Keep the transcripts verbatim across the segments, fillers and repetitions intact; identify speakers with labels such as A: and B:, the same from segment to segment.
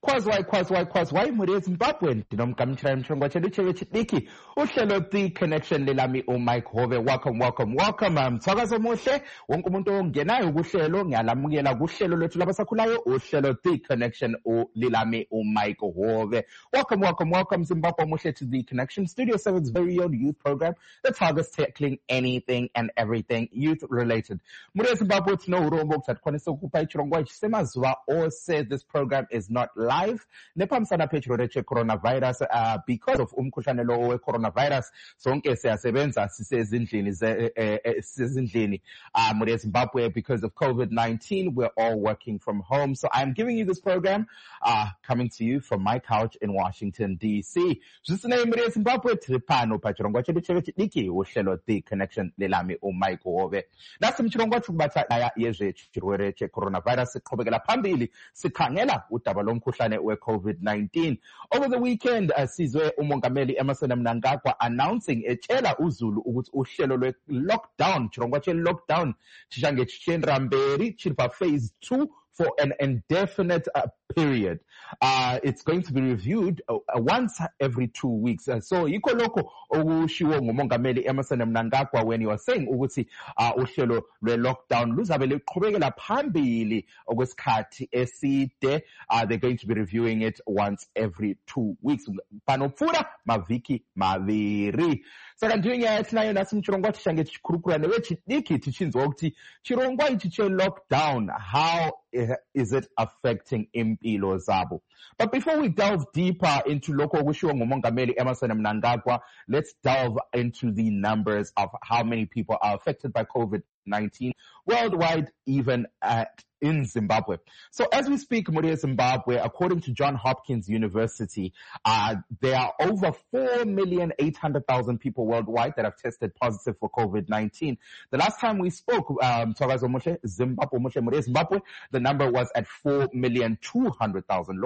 A: Kwazwai, kwazwai, kwazwai, muri Zimbabwe, ndinomkamchira mchongo chedu chewe chidiki, uhlelo The Connection lelami uMike Hove. Welcome, welcome, welcome. Mthakazo muhle, wonke umuntu ongenayo kuhlelo, ngiyalamukela kuhlelo lethu labasakhulayo, uhlelo The Connection ulilami uMike Hove. Welcome, welcome, welcome Zimbabwe muhle to The Connection, Studio seven's very own youth program that targets tackling anything and everything youth related. Muri Zimbabwe tino urombo kutati kwanisa ukupa ichirongwa chisemazuva ose. This program is not live. Nepamsana petro reche coronavirus uh, because of umkhuhlane lo we coronavirus. Sonke siyasebenza sisezindlini sisezindlini uh, muri Zimbabwe because of COVID nineteen. We're all working from home. So I'm giving you this program uh, coming to you from my couch in Washington D C. Zvisine muri Zimbabwe tripano pachirongwa chedu chewe chidiki uhlelo The Connection lelami uMike Hove. Nasi mchirongwa chukubata aya yezve chirwere che coronavirus qhubekela phambili sikhangela udaba lomkhuhlane we COVID nineteen. Over the weekend uh, sizwe umongameli Emmerson Mnangagwa announcing etshela uZulu ukuthi uhlelo lwe lockdown chirongwa che lockdown chishange chichendra mberi chiripa phase two for an indefinite uh, period. Uh, it's going to be reviewed uh, once every two weeks. Uh, so, yiko loko okushiwo ngumongameli Emmerson Mnangagwa when he was saying ukuthi uh, uhlelo lwe lockdown luzabe luqhubekela phambili okwesikhathi eside. Uh, they're going to be reviewing it once every two weeks. Panopfura maviki maviri. Saka ndiyo yathi nayo nasi mchirongwa tishange chikurukura newe chidiki tichinzwa ukuthi chirongwa ichi che lockdown, how is it affecting impilo zabo? But before we delve deeper into lokho okushiwo ngumongameli Emmerson Mnangagwa, let's delve into the numbers of how many people are affected by COVID nineteen worldwide, even at in Zimbabwe. So as we speak, Muri Zimbabwe, according to Johns Hopkins University, uh, there are over four million eight hundred thousand people worldwide that have tested positive for COVID nineteen. The last time we spoke, um, Zimbabwe, Muri Zimbabwe, the number was at four million two hundred thousand.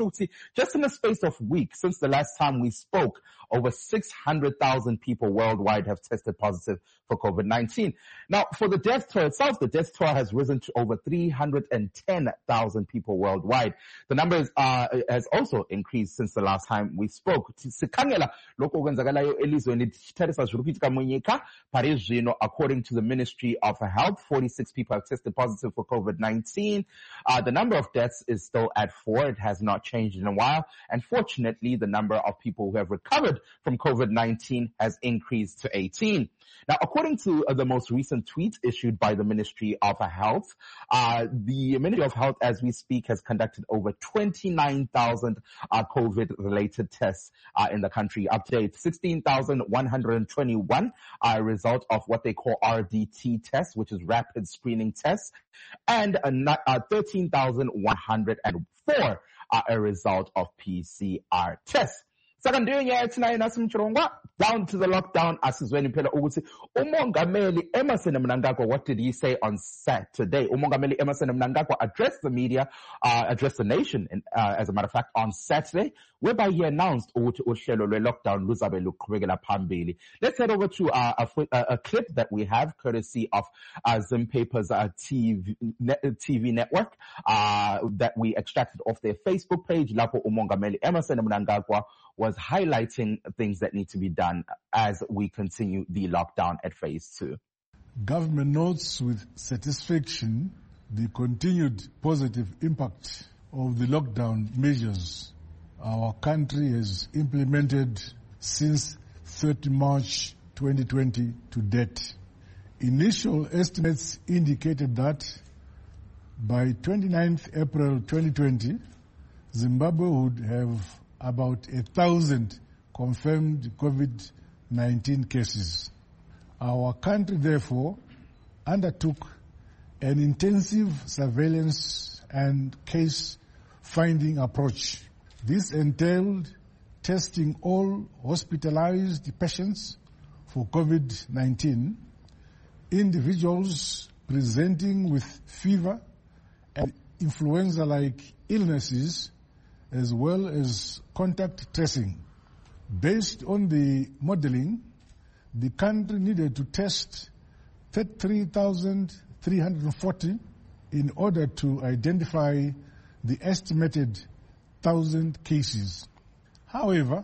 A: Just in a space of weeks since the last time we spoke, over six hundred thousand people worldwide have tested positive for COVID nineteen. Now, for the death toll itself, the death toll has risen to over three hundred ten thousand people worldwide. The numbers uh, has also increased since the last time we spoke. According to the Ministry of Health, forty-six people have tested positive for COVID nineteen. Uh, the number of deaths is still at four. It has not changed in a while. And fortunately, the number of people who have recovered from COVID nineteen has increased to eighteen. Now, according to uh, the most recent tweet issued by the Ministry of Health, uh, the Ministry of Health, as we speak, has conducted over twenty-nine thousand uh, COVID-related tests uh, in the country. Up to date, sixteen thousand one hundred twenty-one are a result of what they call R D T tests, which is rapid screening tests, and uh, uh, thirteen thousand one hundred four are a result of P C R tests. Down to the lockdown, asizweni phela ukuthi umongameli Emmerson Mnangagwa, what did he say on Saturday? Umongameli Emmerson Mnangagwa addressed the media, uh, addressed the nation, in, uh, as a matter of fact, on Saturday, whereby he announced ukuthi uhlelo lwe lockdown luzabe luqhubekela phambili. Let's head over to uh, a, a, a clip that we have, courtesy of uh, Zim Papers uh, T V, T V network, uh, that we extracted off their Facebook page. Lapo umongameli Emmerson Mnangagwa was highlighting things that need to be done as we continue the lockdown at phase two.
B: Government notes with satisfaction the continued positive impact of the lockdown measures our country has implemented since thirtieth March twenty twenty to date. Initial estimates indicated that by twenty-ninth April twenty twenty, Zimbabwe would have about a thousand confirmed COVID nineteen cases. Our country, therefore, undertook an intensive surveillance and case-finding approach. This entailed testing all hospitalized patients for COVID nineteen, individuals presenting with fever and influenza-like illnesses, as well as contact tracing. Based on the modeling, the country needed to test thirty-three thousand three hundred forty in order to identify the estimated thousand cases. However,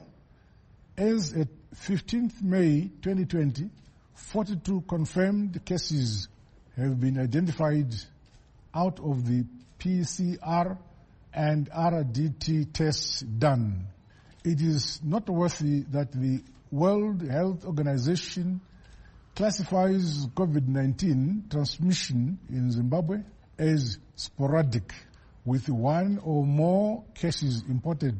B: as at fifteenth May twenty twenty, forty-two confirmed cases have been identified out of the P C R and R D T tests done. It is noteworthy that the World Health Organization classifies COVID nineteen transmission in Zimbabwe as sporadic, with one or more cases imported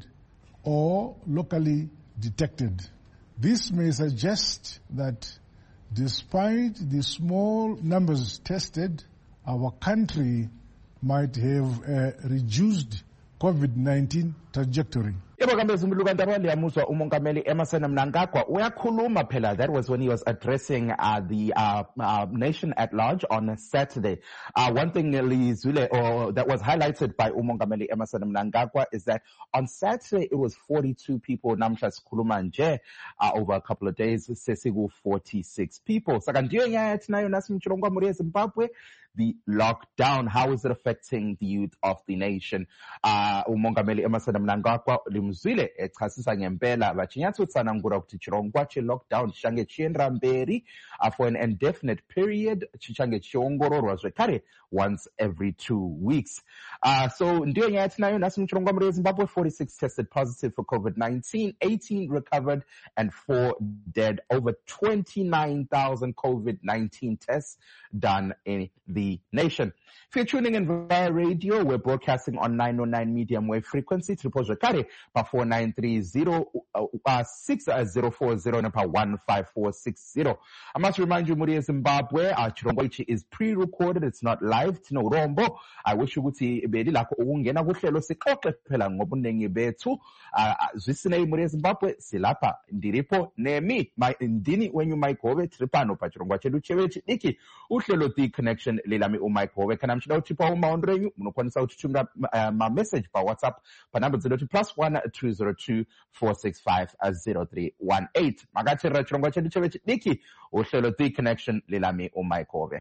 B: or locally detected. This may suggest that despite the small numbers tested, our country might have a reduced COVID nineteen trajectory.
A: Yebo kambe Zumuluka Ndaba liyamuzwa umongameli Emmerson Mnangagwa uyakhuluma phela. That was when he was addressing uh, the uh, uh, nation at large on Saturday. Uh, one thing Lizule, or that was highlighted by umongameli Emmerson Mnangagwa is that on Saturday it was forty-two people namhla sikhuluma nje uh, over a couple of days sesiku forty-six people. Saka ndiyo nyaya yathi nayo nasi mchilongwa muri Zimbabwe. The lockdown, how is it affecting the youth of the nation? Uh, umongameli Emmerson Mnangagwa limzwile echasisa ngempela bachinyatsutsana ngura kuti chirongwa che lockdown chichange chiendera mberi uh, for an indefinite period, chichange chiongororwa zvekare once every two weeks. Uh, so ndiyo nyaya tinayo nasi mchirongwa muri Zimbabwe. Forty-six tested positive for COVID nineteen, eighteen recovered and four dead. Over twenty-nine thousand COVID nineteen tests done in the nation. If you're tuning in via radio, we're broadcasting on nine oh nine medium wave frequency, triple Jakare, pa four nine three zero, uh, six zero four zero, and pa one five four six zero. I must remind you, Muri Zimbabwe, our Chirongwa is pre-recorded, it's not live, tino rombo. I wish you would see bedi lako ungena kuhlelo sikoke phela ngobunengi bethu. Zwisine Muri Zimbabwe, silapa, ndiripo, nemi, my indini, when you might go, tripano, pa Chirongwa chedu chewechi, iki, uhlelo the connection, lilami umai kowe, kana mchida utipa uma ondrenyu, munokwanisa ututumra ma message pa WhatsApp, pa number zero two plus one two zero two four six five zero three one eight. Magachira Chirongwa chedu chewechi, iki, uhlelo the connection, lilami umai kowe.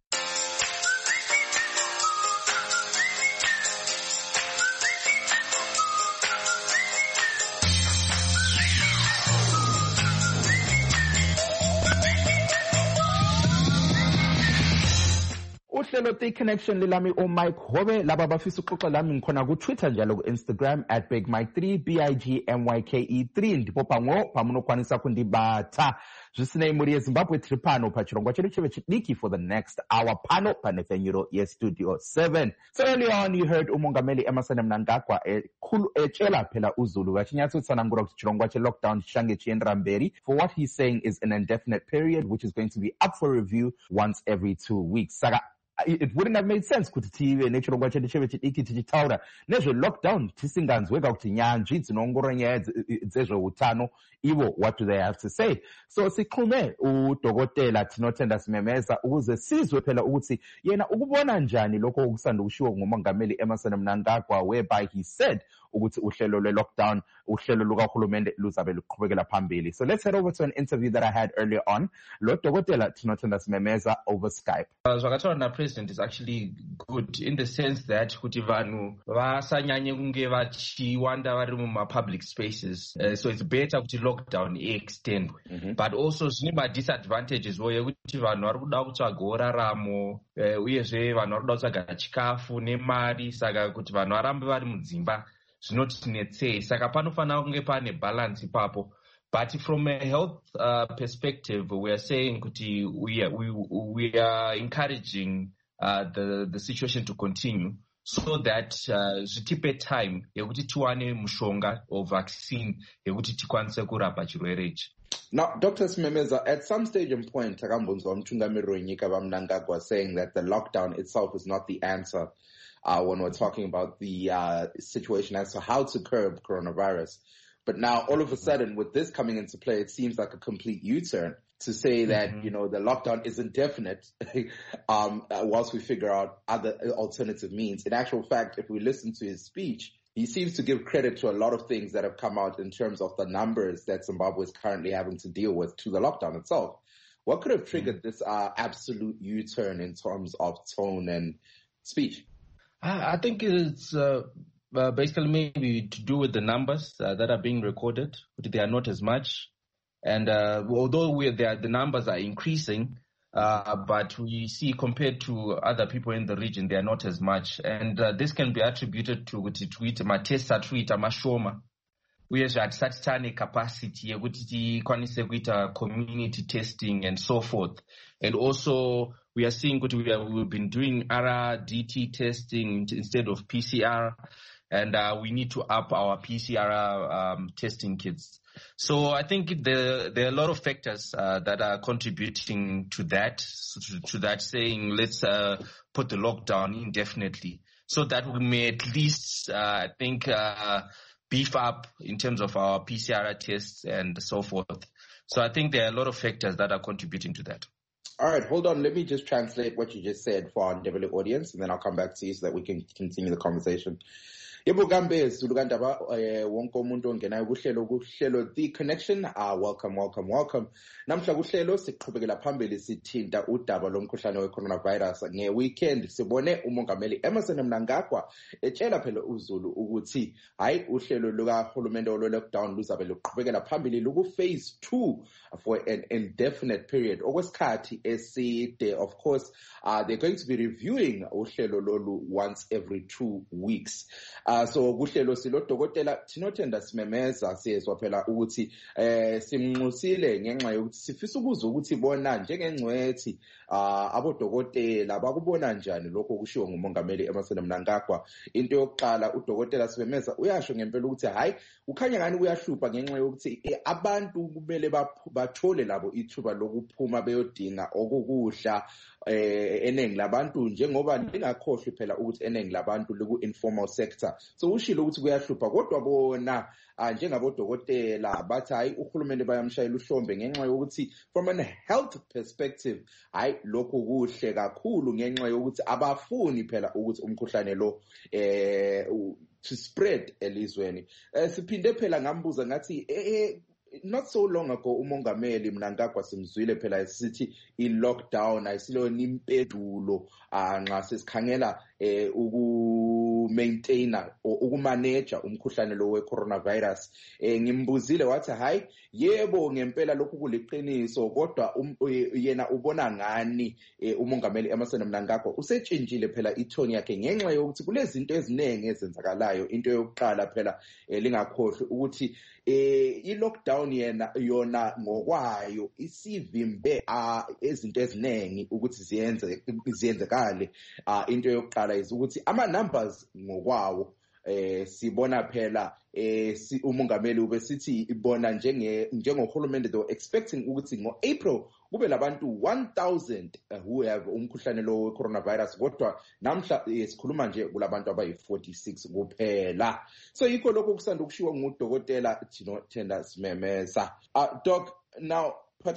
A: Uhlelo the connection lilami uMike Hobe laba bafisa uxoxa lami ngikhona ku Twitter njalo ku Instagram at Big Mike three B I G M Y K E three ndipo pango pamunokwanisa kundibatha zvisine muri yeZimbabwe tripano pa chirongwa chedu cheve chidiki for the next hour pano panefenyuro ye Studio seven. So early on you heard umongameli Emmerson Mnangagwa ekhulu etshela phela uZulu wachinyatsutsana ngura kuti chirongwa che lockdown chishange chiendera mberi for what he's saying is an indefinite period which is going to be up for review once every two weeks. Saka it wouldn't have made sense kuti tive nechirongwa chedu cheve chidiki tichitaura nezve lockdown tisinganzweka kuti nyanzvi dzinoongorora nyaya dzezveutano ivo what do they have to say. So sixhume udokotela tinotenda simemeza ukuze sizwe phela ukuthi yena ukubona njani lokho okusanda kushiwo ngumongameli Emmerson Mnangagwa whereby he said ukuthi uhlelo lwe lockdown uhlelo lukahulumende luzabe luqhubekela phambili. So let's head over to an interview that I had earlier on. Lo dokotela tinotenda simemeza over Skype.
C: Uh, zvakataura na president is actually good in the sense that kuti vanhu vasanyanye kunge vachiwanda vari muma public spaces, uh, so it's better kuti lockdown extendwe. Mm-hmm. But also zvine ma disadvantages wo yekuti vanhu vari kuda kutsvaga raramo, uh, uyezve vanhu vari kuda kutsvaga chikafu nemari, saka kuti vanhu varambe vari mudzimba zvinotinetsei. Saka panofanira kunge pane balance ipapo. But from a health uh, perspective, we are saying kuti we are, we, we are encouraging uh, the, the situation to continue so that zvitipe uh, time yekuti tiwane mushonga or vaccine yekuti tikwanise kurapa chirwere ichi.
A: Now, Doctor Simemeza, at some stage and point, takambonzwa mtungamiri wenyika vaMnangagwa saying that the lockdown itself is not the answer uh, when we're talking about the uh, situation as to how to curb coronavirus. But now, all of a sudden, with this coming into play, it seems like a complete U-turn to say that, mm-hmm. you know, the lockdown is indefinite um, whilst we figure out other alternative means. In actual fact, if we listen to his speech, he seems to give credit to a lot of things that have come out in terms of the numbers that Zimbabwe is currently having to deal with to the lockdown itself. What could have triggered this uh, absolute U-turn in terms of tone and speech?
C: I think it's... Uh... uh, basically maybe to do with the numbers uh, that are being recorded, but they are not as much. And uh, although we are there, the numbers are increasing, uh, but we see compared to other people in the region, they are not as much. And uh, this can be attributed to ukuthi matesta tweeta mashoma. Uyezve hatisati capacity yekuti tikwanise kuita community testing and so forth. And also we are seeing that we have, we've been doing R R D T testing instead of P C R, and uh, we need to up our P C R um, testing kits. So I think there, there are a lot of factors uh, that are contributing to that, to, to that saying let's uh, put the lockdown indefinitely, so that we may at least, uh, I think, uh, beef up in terms of our P C R tests and so forth. So I think there are a lot of factors that are contributing to that.
A: All right, hold on. Let me just translate what you just said for our Ndebele audience, and then I'll come back to you so that we can continue the conversation. Yebo kambe sulukandaba wonke umuntu ongenayo kuhlelo kuhlelo The Connection. Ah, welcome, welcome, welcome. Namhla kuhlelo siqhubekela phambili sithinta udaba lomkhuhlane we-coronavirus. Nge-weekend sibone umongameli Emmerson Mnangagwa etshela phela uzulu ukuthi hayi uhlelo lukahulumende olo-lockdown luzabe luqhubekela phambili luku-phase two for an indefinite period. Okwesikhathi eside, of course, uh, they're going to be reviewing uhlelo lolu once every two weeks. Uh, so kuhlelo silo dokotela Tinothenda Simemeza siyezwa phela ukuthi eh simnxusile ngenxa yokuthi sifisa ukuzwa ukuthi bona njengengcwethi uh, abodokotela bakubona njani lokho kushiwo ngumongameli Emmerson Mnangagwa. Into yokuqala udokotela Simemeza uyasho ngempela ukuthi hayi ukhanya ngani uyahlupha ngenxa yokuthi eh, abantu kumele bathole labo ithuba lokuphuma beyodinga okukudla eh eningi labantu njengoba lingakhohlwi phela ukuthi eningi labantu liku informal sector. So ushilo ukuthi kuyahlupha kodwa bona njengabodokotela bathi hayi uhulumende bayamshayela uhlombe ngenxa yokuthi from a health perspective hayi lokho kuhle kakhulu ngenxa yokuthi abafuni phela ukuthi umkhuhlane lo eh to spread elizweni. Eh, siphinde phela ngambuza ngathi eh not so long ago umongameli Mnangagwa simzwile phela esithi i-lockdown ayisilona impedulo nxa sesikhangela eh, uku maintainer ukumanage umkhuhlane lo we-coronavirus. Eh, ngimbuzile wathi hayi yebo ngempela lokhu kuliqiniso kodwa um, yena ubona ngani eh, umongameli Emmerson Mnangagwa usetshintshile phela ithoni yakhe ngenxa yokuthi kulezinto eziningi ezenzakalayo. Into yokuqala phela eh, lingakhohlwi ukuthi eh, i-lockdown yena yona ngokwayo isivimbe uh, ezinto eziningi ukuthi ziyenze ziyenzekale. Uh, into yokuqala ukuthi ama numbers ngokwawo eh sibona phela eh si umongameli ube sithi ibona njenge njengohulumende they were expecting ukuthi ngo-April kube labantu one thousand uh, who have umkhuhlane lo we-coronavirus kodwa namhla sikhuluma nje kulabantu abayi-forty-six kuphela. So yikho lokho kusanda ukushiwa ngudokotela Tinothenda Simemeza. Uh, doc, now Um,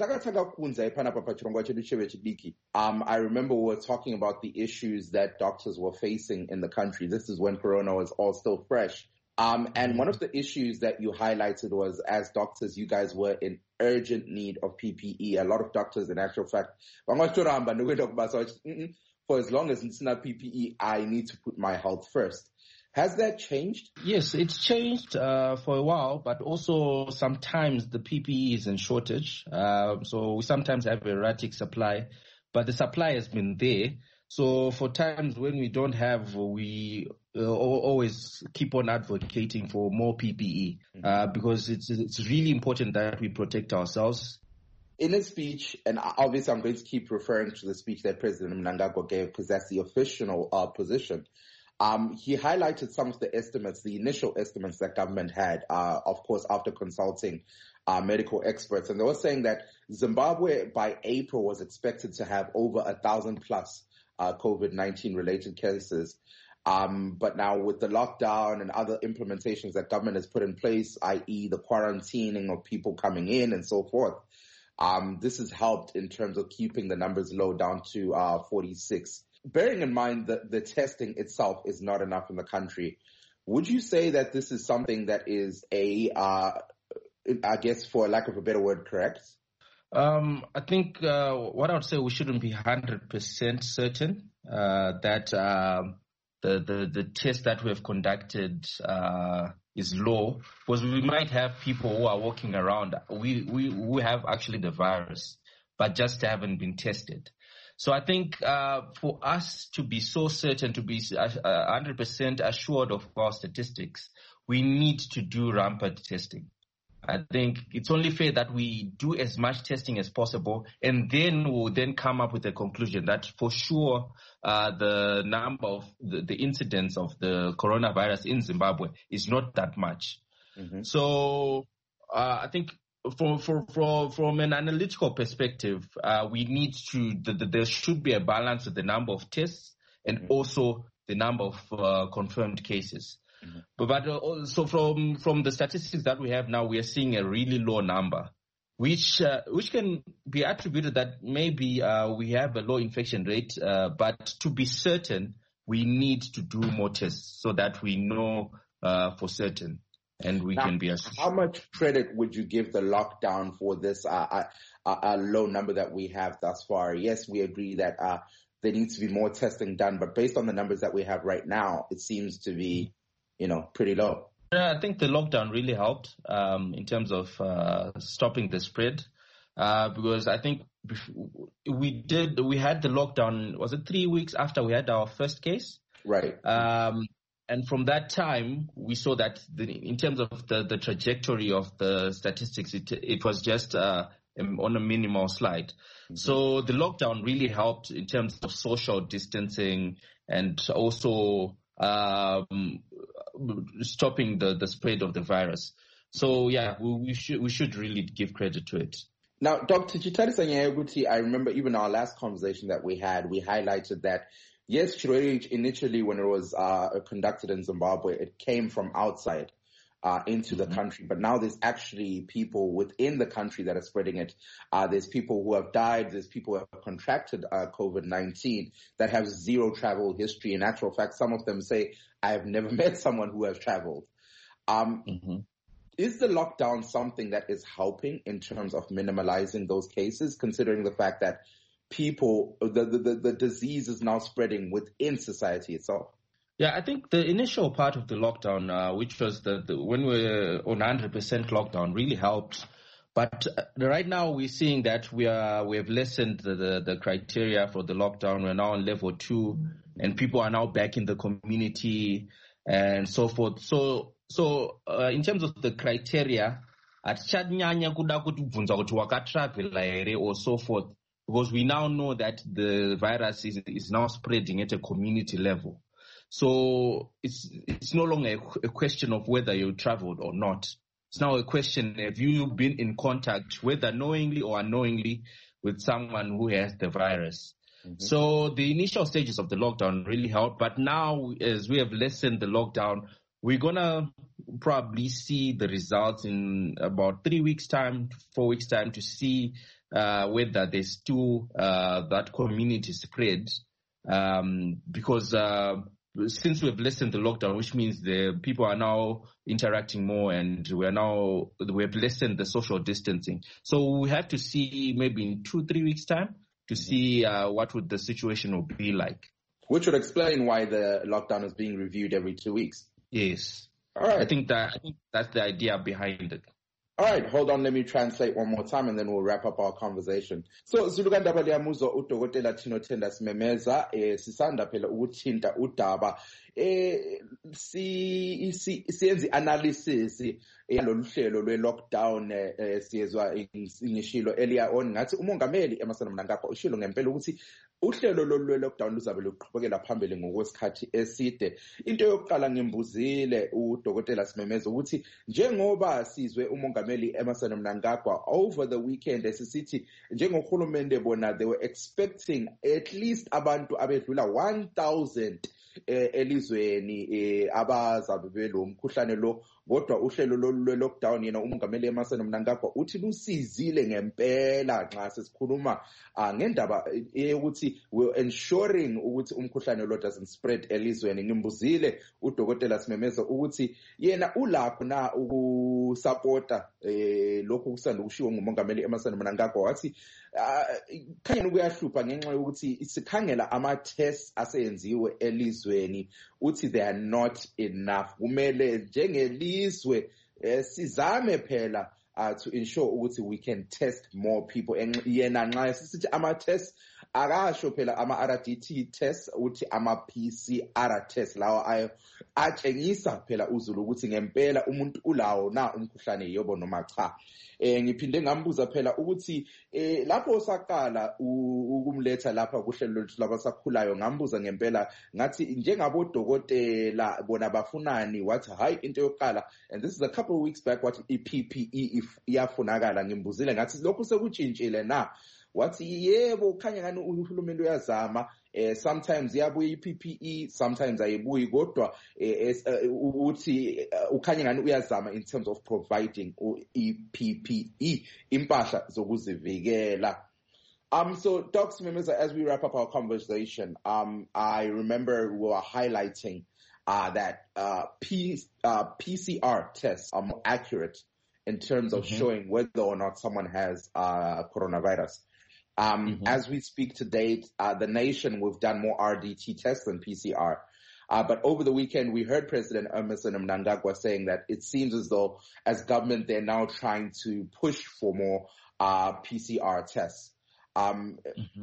A: I remember we were talking about the issues that doctors were facing in the country. This is when Corona was all still fresh. Um, and one of the issues that you highlighted was, as doctors, you guys were in urgent need of P P E. A lot of doctors, in actual fact, for as long as it's not P P E, I need to put my health first. Has that changed?
C: Yes, it's changed uh, for a while, but also sometimes the P P E is in shortage. Uh, so we sometimes have erratic supply, but the supply has been there. So for times when we don't have, we uh, always keep on advocating for more P P E uh, because it's it's really important that we protect ourselves.
A: In his speech, and obviously I'm going to keep referring to the speech that President Mnangagwa gave because that's the official uh, position. Um, he highlighted some of the estimates, the initial estimates that government had, uh, of course, after consulting uh, medical experts. And they were saying that Zimbabwe by April was expected to have over a thousand plus uh, COVID nineteen related cases. Um, but now with the lockdown and other implementations that government has put in place, that is the quarantining of people coming in and so forth, um, this has helped in terms of keeping the numbers low down to uh, forty-six. Bearing in mind that the testing itself is not enough in the country, would you say that this is something that is a, uh, I guess for lack of a better word, correct?
C: Um, I think uh, what I would say, we shouldn't be one hundred percent certain uh, that um, the, the, the test that we have conducted uh, is low, because we might have people who are walking around. We, we, we have actually the virus, but just haven't been tested. So I think uh, for us to be so certain, to be uh, one hundred percent assured of our statistics, we need to do rampant testing. I think it's only fair that we do as much testing as possible, and then we'll then come up with a conclusion that for sure uh, the number of the, the incidence of the coronavirus in Zimbabwe is not that much. Mm-hmm. So uh, I think from, from, from, from an analytical perspective, uh, we need to, the, the, there should be a balance with the number of tests and mm-hmm. also the number of uh, confirmed cases. Mm-hmm. But, but uh, so from from the statistics that we have now, we are seeing a really low number, which uh, which can be attributed that maybe uh, we have a low infection rate. Uh, but to be certain, we need to do more tests so that we know uh, for certain, and we
A: now,
C: can be assured.
A: How much credit would you give the lockdown for this uh, uh, uh, low number that we have thus far? Yes, we agree that uh, there needs to be more testing done, but based on the numbers that we have right now, it seems to be, you know, pretty low.
C: Yeah, I think the lockdown really helped um, in terms of uh, stopping the spread, uh, because I think we did, we had the lockdown, was it three weeks after we had our first case?
A: Right.
C: Um, and from that time, we saw that the, in terms of the, the trajectory of the statistics, it, it was just uh, on a minimal slide. Mm-hmm. So the lockdown really helped in terms of social distancing and also um, stopping the, the spread of the virus. So yeah, we, we should we should really give credit to it.
A: Now, Doctor Chitali Sanyaguti, I remember even our last conversation that we had, we highlighted that yes, Chirweli initially when it was uh, conducted in Zimbabwe, it came from outside uh, into mm-hmm. the country, but now there's actually people within the country that are spreading it. Uh, there's people who have died, there's people who have contracted uh, COVID nineteen that have zero travel history. In actual fact, some of them say, I have never met someone who has traveled. Um, mm-hmm. Is the lockdown something that is helping in terms of minimalizing those cases, considering the fact that people, the, the, the disease is now spreading within society itself?
C: Yeah, I think the initial part of the lockdown, uh, which was the, the when we were on one hundred percent lockdown, really helped. But uh, right now we're seeing that we are we have lessened the, the, the criteria for the lockdown. We're now on level two, and people are now back in the community and so forth. So so uh, in terms of the criteria, atichanyanya kuda kuti bvunza kuti wakatravela here or so forth, because we now know that the virus is is now spreading at a community level. So it's it's no longer a, a question of whether you traveled or not. It's now a question, have you been in contact, whether knowingly or unknowingly, with someone who has the virus? Mm-hmm. So the initial stages of the lockdown really helped, but now as we have lessened the lockdown, we're going to probably see the results in about three weeks' time, four weeks' time to see uh, whether there's still uh, that community spread, um, because uh, since we've lessened the lockdown, which means the people are now interacting more and we are now, we have lessened the social distancing. So we have to see maybe in two, three weeks time to see uh, what would the situation will be like.
A: Which would explain why the lockdown is being reviewed every two weeks.
C: Yes.
A: All right.
C: I think that, I think that's the idea behind it.
A: All right, hold on, let me translate one more time and then we'll wrap up our conversation. So, Zulukandaba liyamuzo udokotela Thinothenda Simemeza, eh, sisanda phela ukuthinta udaba, eh, si, si, siyenzi analysis, yalolu hlelo lwe-lockdown, eh, siyezwa ngishilo earlier on, ngathi umongameli Emmerson Mnangagwa ushilo ngempela ukuthi uhlelo lolu lwe-lockdown luzabe luqhubekela phambili ngokwesikhathi eside. Into yokuqala ngimbuzile udokotela Simemeza ukuthi njengoba sizwe umongameli Emmerson Mnangagwa over the weekend esisithi njengohulumende bona they were expecting at least abantu abedlula one thousand eh, elizweni eh, abazabe belo mkhuhlane lo kodwa uhlelo lolu lockdown yena umongameli Emmerson Mnangagwa uthi lusizile ngempela nxa sesikhuluma ngendaba yokuthi we ensuring ukuthi umkhuhlane lo doesn't spread elizweni. Ngimbuzile udokotela Simemeza ukuthi yena ulapho na ukusupporta eh lokho kusanda kushiwo ngumongameli Emmerson Mnangagwa wathi khanye kuyahlupha ngenxa yokuthi sikhangela ama tests aseyenziwe elizweni uthi they are not enough. Kumele njengelizwe sizame phela uh, to ensure ukuthi we can test more people. Yena nxa sisithi ama tests akasho phela ama R D T tests uthi ama P C R tests lawa ayo atshengisa phela uzulu ukuthi ngempela umuntu ulawo na umkhuhlane yobo noma cha. Eh ngiphinde ngambuza phela ukuthi eh lapho usaqala ukumletha lapha kuhlelo lwethu labasakhulayo ngambuza ngempela ngathi njengabo dokotela bona bafunani wathi hayi into yokuqala, and this is a couple of weeks back, wathi i P P E iyafunakala. Ngimbuzile ngathi lokho sekutshintshile na, wathi yebo khanya ngani uhulumeni uyazama. Uh, sometimes yabuya i-P P E, sometimes ayibuyi, kodwa uthi ukhanya ngani uyazama in terms of providing i-P P E, impahla zokuzivikela. Um, so, Doctor Simemeza, as we wrap up our conversation, um, I remember we were highlighting uh, that uh, P, uh, P C R tests are more accurate in terms of mm-hmm. showing whether or not someone has uh, coronavirus. Um, mm-hmm. As we speak to date, uh, the nation, we've done more R D T tests than P C R. Uh, but over the weekend, we heard President Emmerson Mnangagwa saying that it seems as though as government, they're now trying to push for more uh, P C R tests. Um,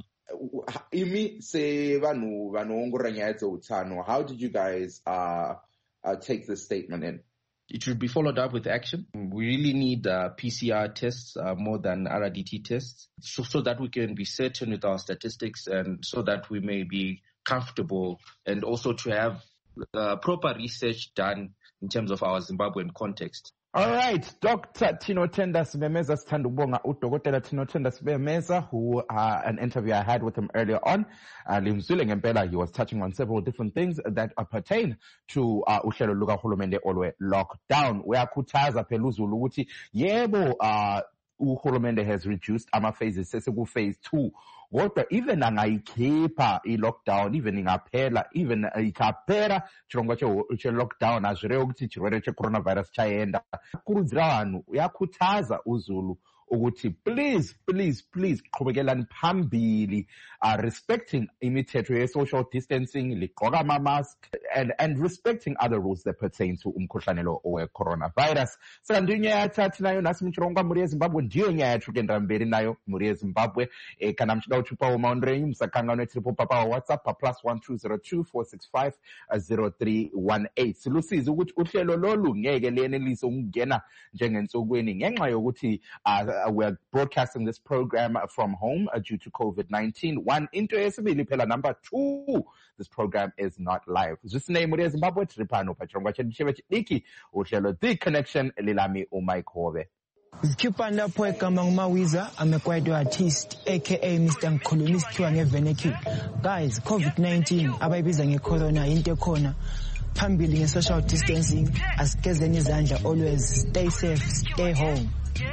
A: mm-hmm. How did you guys uh, uh, take this statement in?
C: It should be followed up with action. We really need uh, P C R tests uh, more than R D T tests so, so that we can be certain with our statistics and so that we may be comfortable, and also to have uh, proper research done in terms of our Zimbabwean context.
A: All right, Doctor Tinotenda Simemeza, Sithandubonga udokotela Tinotenda Simemeza, who uh, an interview I had with him earlier on, uh, Limzule Ngempela, he was touching on several different things that uh, pertain to uh, uhlelo lukahulumende olwe lockdown. Uyakhuthaza phela uzulu ukuthi yebo uh uhulumende has reduced ama phases seseku phase two. Kodwa even angayikhipha i-lockdown, even ingaphela, even ikaphela chirongwa che lockdown azvire ukuthi chirwere che-coronavirus chayenda. Kurudzira vanhu, uyakhuthaza uzulu ukuthi please, please, please qhubekelani phambili, uh, respecting imithetho ye-social distancing, ligqoka ama-mask, and, and respecting other rules that pertain to umkhuhlane lo we-coronavirus. Saka ndiyo nyaya yathathi nayo nasi mchirongwa muri yeZimbabwe, ndiyo nyaya yathukendera mberi nayo muri yeZimbabwe. E, kana mchida uchupa wa maondrenyu, msakanga nwetiripo papa wa WhatsApp, pa plus one two zero two four six five zero three one eight. Silusizi ukuthi uhlelo lolu ngeke liyenelise ukungena njengensukweni ngenxa yokuthi uh, Uh, we're broadcasting this program from home uh, due to COVID nineteen. One, into yesibili phela. Number two, this program is not live. Just name muri Zimbabwe tripano pachirongwa chedu chebe chidiki uhlelo The Connection lilami uMike Hove.
D: Zikhipha lapho egama nguMawiza, I'm a quiet artist aka Mister Mkhulumisi thiwa ngeVenecule. Guys, COVID nineteen abayibiza ngecorona into ekhona. Phambili nge-social distancing, asigezeni izandla, always stay safe, stay home.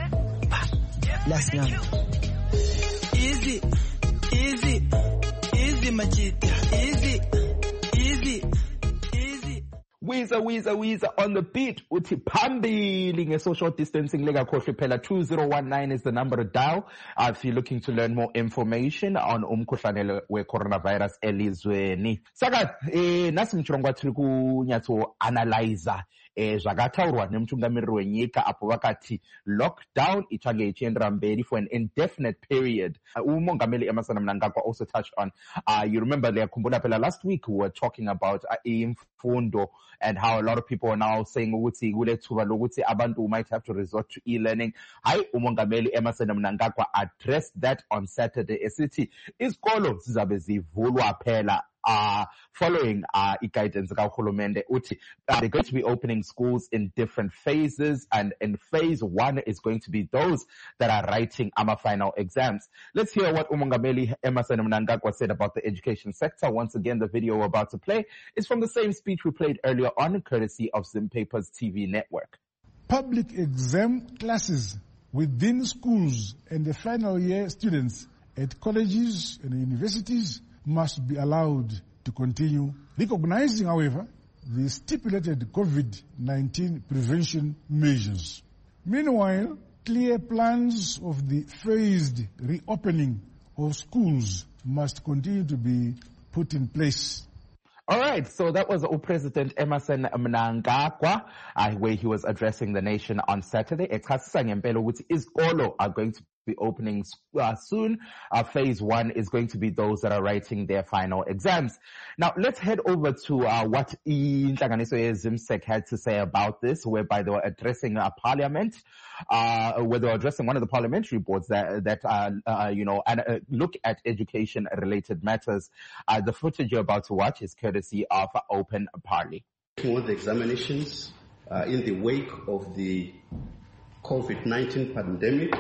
D: Last night. Easy, easy, easy, Majid, easy, easy, easy.
A: Wiza, wiza, wiza on the beat. Uthi phambili nge-social distancing lega khohle phela. Two zero one nine is the number to dial uh, if you're looking to learn more information on umkhuhlane we-coronavirus elizweni. Saka, eh, nasi mchirongwa tiri kunyatso analyzer eh zvakataurwa nemutungamiriri wenyika apo vakati lockdown ichange ichiendera mberi for an indefinite period. Uh, umongameli Emmerson Mnangagwa also touched on, uh, you remember liyakhumbula phela last week we were talking about uh, imfundo and how a lot of people are now saying ukuthi kulethuba lokuthi abantu might have to resort to e-learning. Hayi, umongameli Emmerson Mnangagwa addressed that on Saturday esithi isikolo sizabe zivulwa phela uh, following uh, guidance kahulumende uthi uh, they're going to be opening schools in different phases, and in phase one is going to be those that are writing ama final exams. Let's hear what Umongameli Emmerson Mnangagwa said about the education sector. Once again, the video we're about to play is from the same speech we played earlier on, courtesy of Zim Papers T V network.
B: Public exam classes within schools and the final year students at colleges and universities must be allowed to continue, recognizing, however, the stipulated COVID nineteen prevention measures. Meanwhile, clear plans of the phased reopening of schools must continue to be put in place.
A: All right, so that was President Emmerson Mnangagwa, uh, where he was addressing the nation on Saturday. Echasisa ngempela ukuthi izikolo are going to be opening uh, soon. Uh, phase one is going to be those that are writing their final exams. Now, let's head over to uh, what inhlanganiso ye-ZIMSEC had to say about this, whereby they were addressing uh, Parliament, uh, where they were addressing one of the parliamentary boards that, that uh, uh, you know, and uh, look at education-related matters. Uh, the footage you're about to watch is courtesy of Open Parley.
E: All the examinations uh, in the wake of the COVID nineteen pandemic,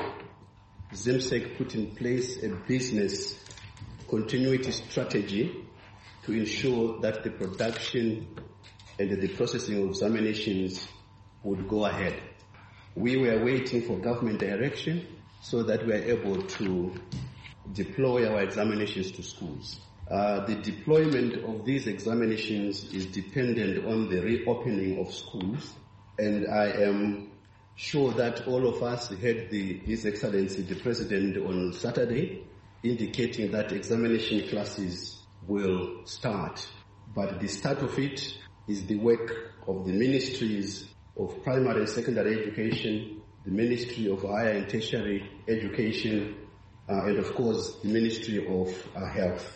E: ZIMSEC put in place a business continuity strategy to ensure that the production and the processing of examinations would go ahead. We were waiting for government direction so that we are able to deploy our examinations to schools. Uh, the deployment of these examinations is dependent on the reopening of schools, and I am sure that all of us heard the, His Excellency the President on Saturday indicating that examination classes will start. But the start of it is the work of the ministries of primary and secondary education, the Ministry of Higher and Tertiary Education, uh, and of course the Ministry of uh, Health.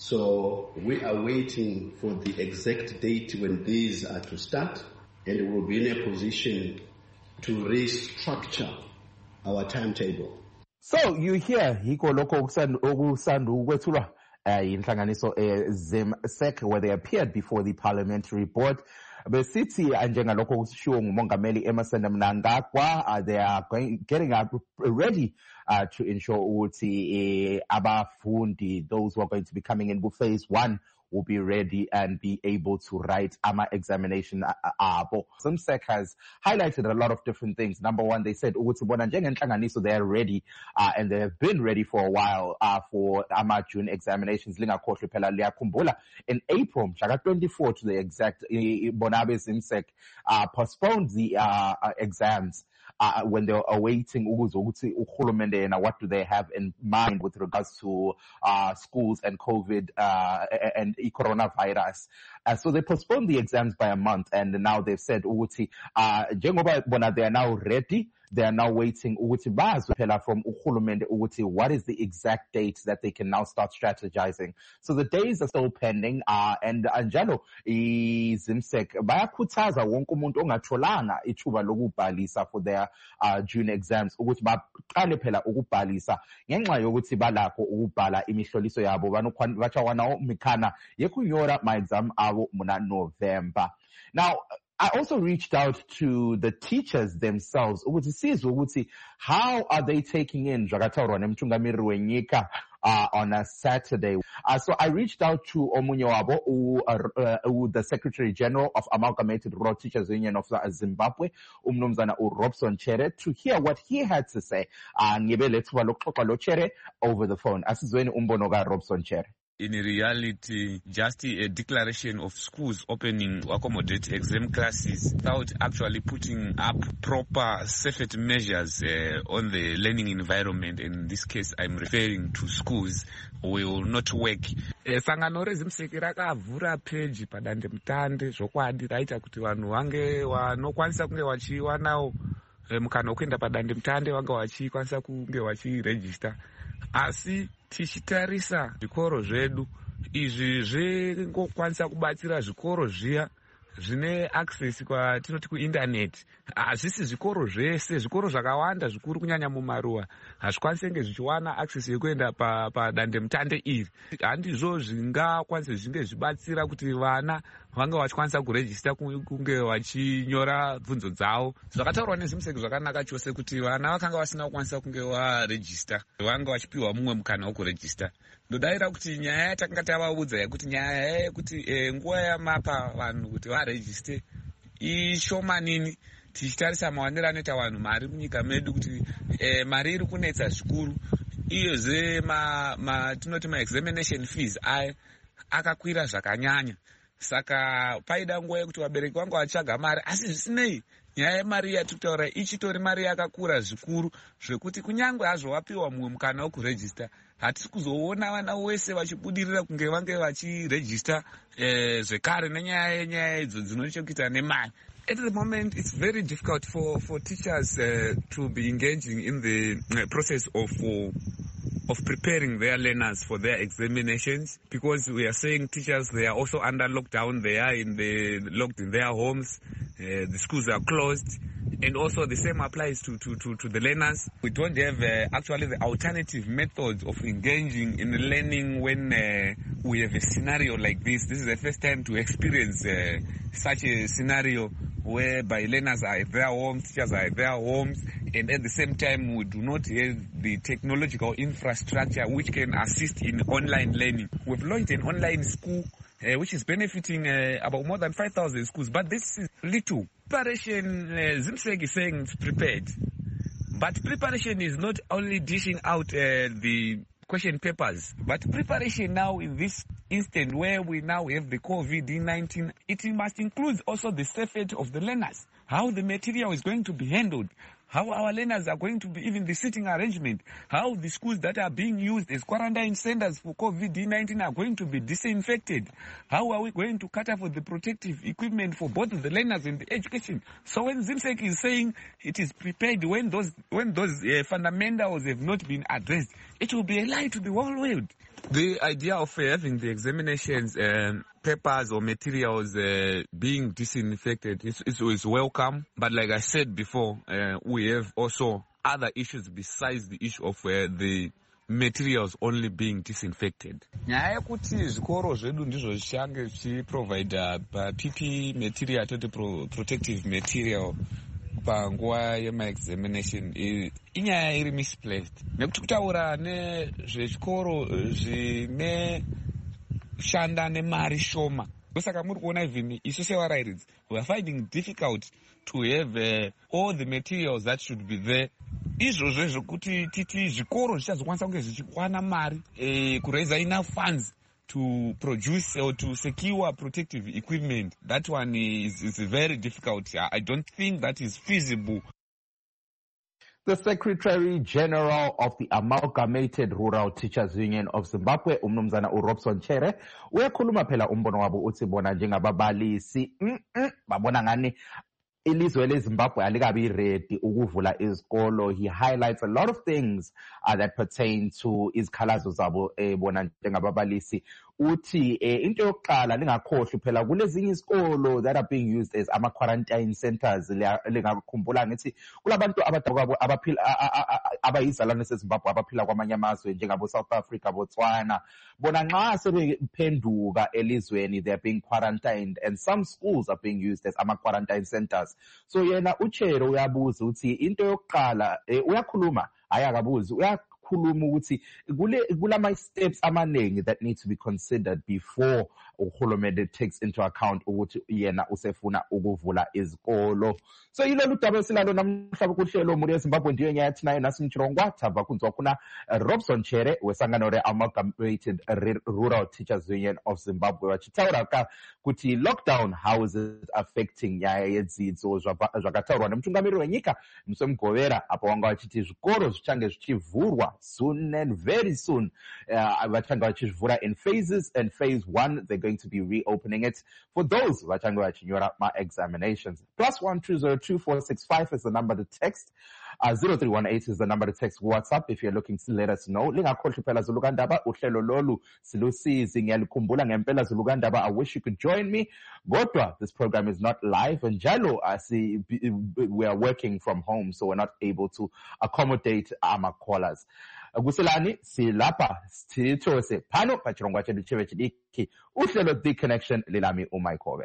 E: So we are waiting for the exact date when these are to start, and we will be in a position to restructure our timetable.
A: So you hear hiko lokho okusandu ukwethulwa inhlanganiso ZIMSEC, where they appeared before the parliamentary board. Besithi njengalokho kushiwo ngumongameli Emmerson Mnangagwa, they are going getting up ready uh, to ensure ukuthi abafundi, those who are going to be coming in with phase one, will be ready and be able to write ama examination abo. ZIMSEC has highlighted a lot of different things. Number one, they said ukuthi bona njengenhlanganiso they are ready uh, and they have been ready for a while uh, for ama June examinations. Lingakhohlwe phela liyakhumbula in April mhla twenty-four to the exact, bonabe ZIMSEC uh, postponed the uh, uh, exams Uh, when they were awaiting ukuthi uhulumende na what do they have in mind with regards to uh, schools and COVID uh, and coronavirus. Uh, so they postponed the exams by a month, and now they've said ukuthi uh, njengoba bona they are now ready, they are now waiting ukuthi bazwe phela from uhulumende ukuthi what is the exact date that they can now start strategizing. So the days are still pending, uh, and njalo i-ZIMSEC bayakhuthaza wonke umuntu ongatholanga ithuba lokubhalisa for their uh, June exams ukuthi baqale phela ukubhalisa ngenxa yokuthi balakho ukubhala imihloliso yabo bacha wana mikhana yekunyora ma exam abo muna November. Now I also reached out to the teachers themselves ukuthi sizwe ukuthi how are they taking in Jakataurwa nemthungamiri wenyika uh, on a Saturday. Uh, so I reached out to omunye wabo u, uh, uh, the Secretary General of Amalgamated Rural Teachers Union of Zimbabwe, umnumzana uRobson Chere, to hear what he had to say. Uh, ngibe lethuba lokuxoxa lo Chere over the phone. Asizweni umbono ka Robson Chere.
F: In reality, just a declaration of schools opening to accommodate exam classes without actually putting up proper safety measures uh, on the learning environment, in this case I'm referring to schools, will not work. Sangano reZIMSEC rakavhura page padande mutande zvokwadi raita kuti vanhu vange vanokwanisa kunge vachiwanawo mukana wekuenda padande mutande vanga vachikwanisa kunge vachiregister. Asi tichitarisa zvikoro zvedu izvi zvengokwanisa kubatsira zvikoro zviya zvine access kwatinoti kuindaneti. Hazvisi zvikoro zvese, zvikoro zvakawanda zvikuru kunyanya mumaruwa hazvikwanisi kunge zvichiwana access yekuenda padande mutande iri. Handizvo zvingakwanise zvinge zvibatsira kuti vana vange vachikwanisa kurejista kunge vachinyora bvunzo dzavo. Zvakataurwa nezimseki zvakanaka chose kuti vana vakanga vasina kukwanisa kunge varejista vange vachipiwa mumwe mukana wokurejista. Ndodaira kuti nyaya yatakanga tavaudza yekuti nyaya yekuti e, nguva yamapa vanhu kuti varejiste ishomanini tichitarisa mawaniro anoita vanhu mari munyika medu kuti e, mari iri kunetsa zvikuru. Iyezve ma, ma tinoti ma-examination fees aya akakwira zvakanyanya. Saka paida nguva yekuti vabereki vangu vatsvaga mari, asi zvisinei nyaya yemari yatitaura ichitori mari yakakura zvikuru zvekuti kunyange hazvo wapiwa mumwe mukana wokurejista hatisi kuzoona vana wese vachibudirira kunge vange vachirejista eh, zvekare nenyaya yenyaya idzo dzinochekuita nemari. At the moment, it's very difficult for, for teachers uh, to be engaging in the uh, process of uh, of preparing their learners for their examinations, because we are saying teachers, they are also under lockdown. They are in the locked in their homes. Uh, the schools are closed. And also the same applies to, to, to, to the learners. We don't have uh, actually the alternative methods of engaging in learning when uh, we have a scenario like this. This is the first time to experience uh, such a scenario whereby learners are at their homes, teachers are at their homes, and at the same time we do not have the technological infrastructure which can assist in online learning. We've launched an online school Uh, which is benefiting uh, about more than five thousand schools. But this is little. Preparation, uh, Zimsek is saying it's prepared. But preparation is not only dishing out uh, the question papers, but preparation now in this instant where we now have the COVID nineteen, it must include also the safety of the learners, how the material is going to be handled, how our learners are going to be, even the seating arrangement, how the schools that are being used as quarantine centers for COVID nineteen are going to be disinfected, how are we going to cater for the protective equipment for both the learners and the education. So when Zimsek is saying it is prepared when those when those uh, fundamentals have not been addressed, it will be a lie to the whole world. The idea of uh, having the examinations um, papers or materials uh, being disinfected is, is, is welcome. But like I said before, uh, we have also other issues besides the issue of uh, the materials only being disinfected. Nyaya yekuti zvikoro zvedu ndizvo zvichange zvichiprovide P P E material, toti pro, protective material panguva yema-examination inyaya iri misplaced. Nekuti kutaura nezvezvikoro zvine shanda nemari shoma. Saka muri kuona even isu sevarairidzi, we are finding difficult to have uh, all the materials that should be there. Izvozvo zvokuti titi zvikoro zvichazokwanisa kunge zvichiwana mari eh, kuraise enough funds to produce or to secure protective equipment. That one is, is very difficult. I don't think that is feasible.
A: The Secretary General of the Amalgamated Rural Teachers Union of Zimbabwe, umnumzana uRobson Chere, uyakhuluma phela umbono wabo uthi bona njengababalisi mm -mm, babona ngani ilizwe leZimbabwe alikabi ready ukuvula izikolo. He highlights a lot of things uh, that pertain to izikhalazo zabo ebona njengababalisi. Uthi eh, into yokuqala lingakhohlwa phela kulezinye izikolo that are being used as ama quarantine centers. Lingakhumbula ngithi kulabantu abadala abaphila abayizalwane seZimbabwe abaphila kwamanye amazwe njengabo South Africa, Botswana, bona nxa sebephenduka elizweni they are being quarantined, and some schools are being used as ama quarantine centers. So yena uChero uyabuza uthi into yokuqala eh, uyakhuluma ayakabuzi uya khuluma ukuthi kule kulama steps amaningi that need to be considered before uhulumende takes into account ukuthi yena usefuna ukuvula izikolo. So yilolu daba esilalo namhlanje kuhlelo muri eZimbabwe ndiyo nyathi nayo nasimchirongwa thava kunzwa kuna Robson Chere wesangano re Amalgamated Rural Teachers Union of Zimbabwe wachitaura ka kuti lockdown how is it affecting nyaya yedzidzo zvakataurwa nemutungamiri wenyika Msomgovera apo wanga wachiti zvikoro zvichange zvichivhurwa soon and very soon. Uh, vachanga vachivhura in phases, and phase one they're going to be reopening it for those vachanga vachinyora ma examinations. Plus one two zero two four six five is the number to text. Uh, zero three one eight is the number to text WhatsApp if you're looking to let us know. Lingakhohlwa phela Zulukandaba uhlelo lolu silusizi ngiyalikhumbula ngempela Zulukandaba. I wish you could join me. Godwa, this program is not live and njalo I see we are working from home, so we're not able to accommodate our callers. Guselani silapha sithose phano pachirongwa chedu chebe chidiki uhlelo The Connection lilami uMike Hove.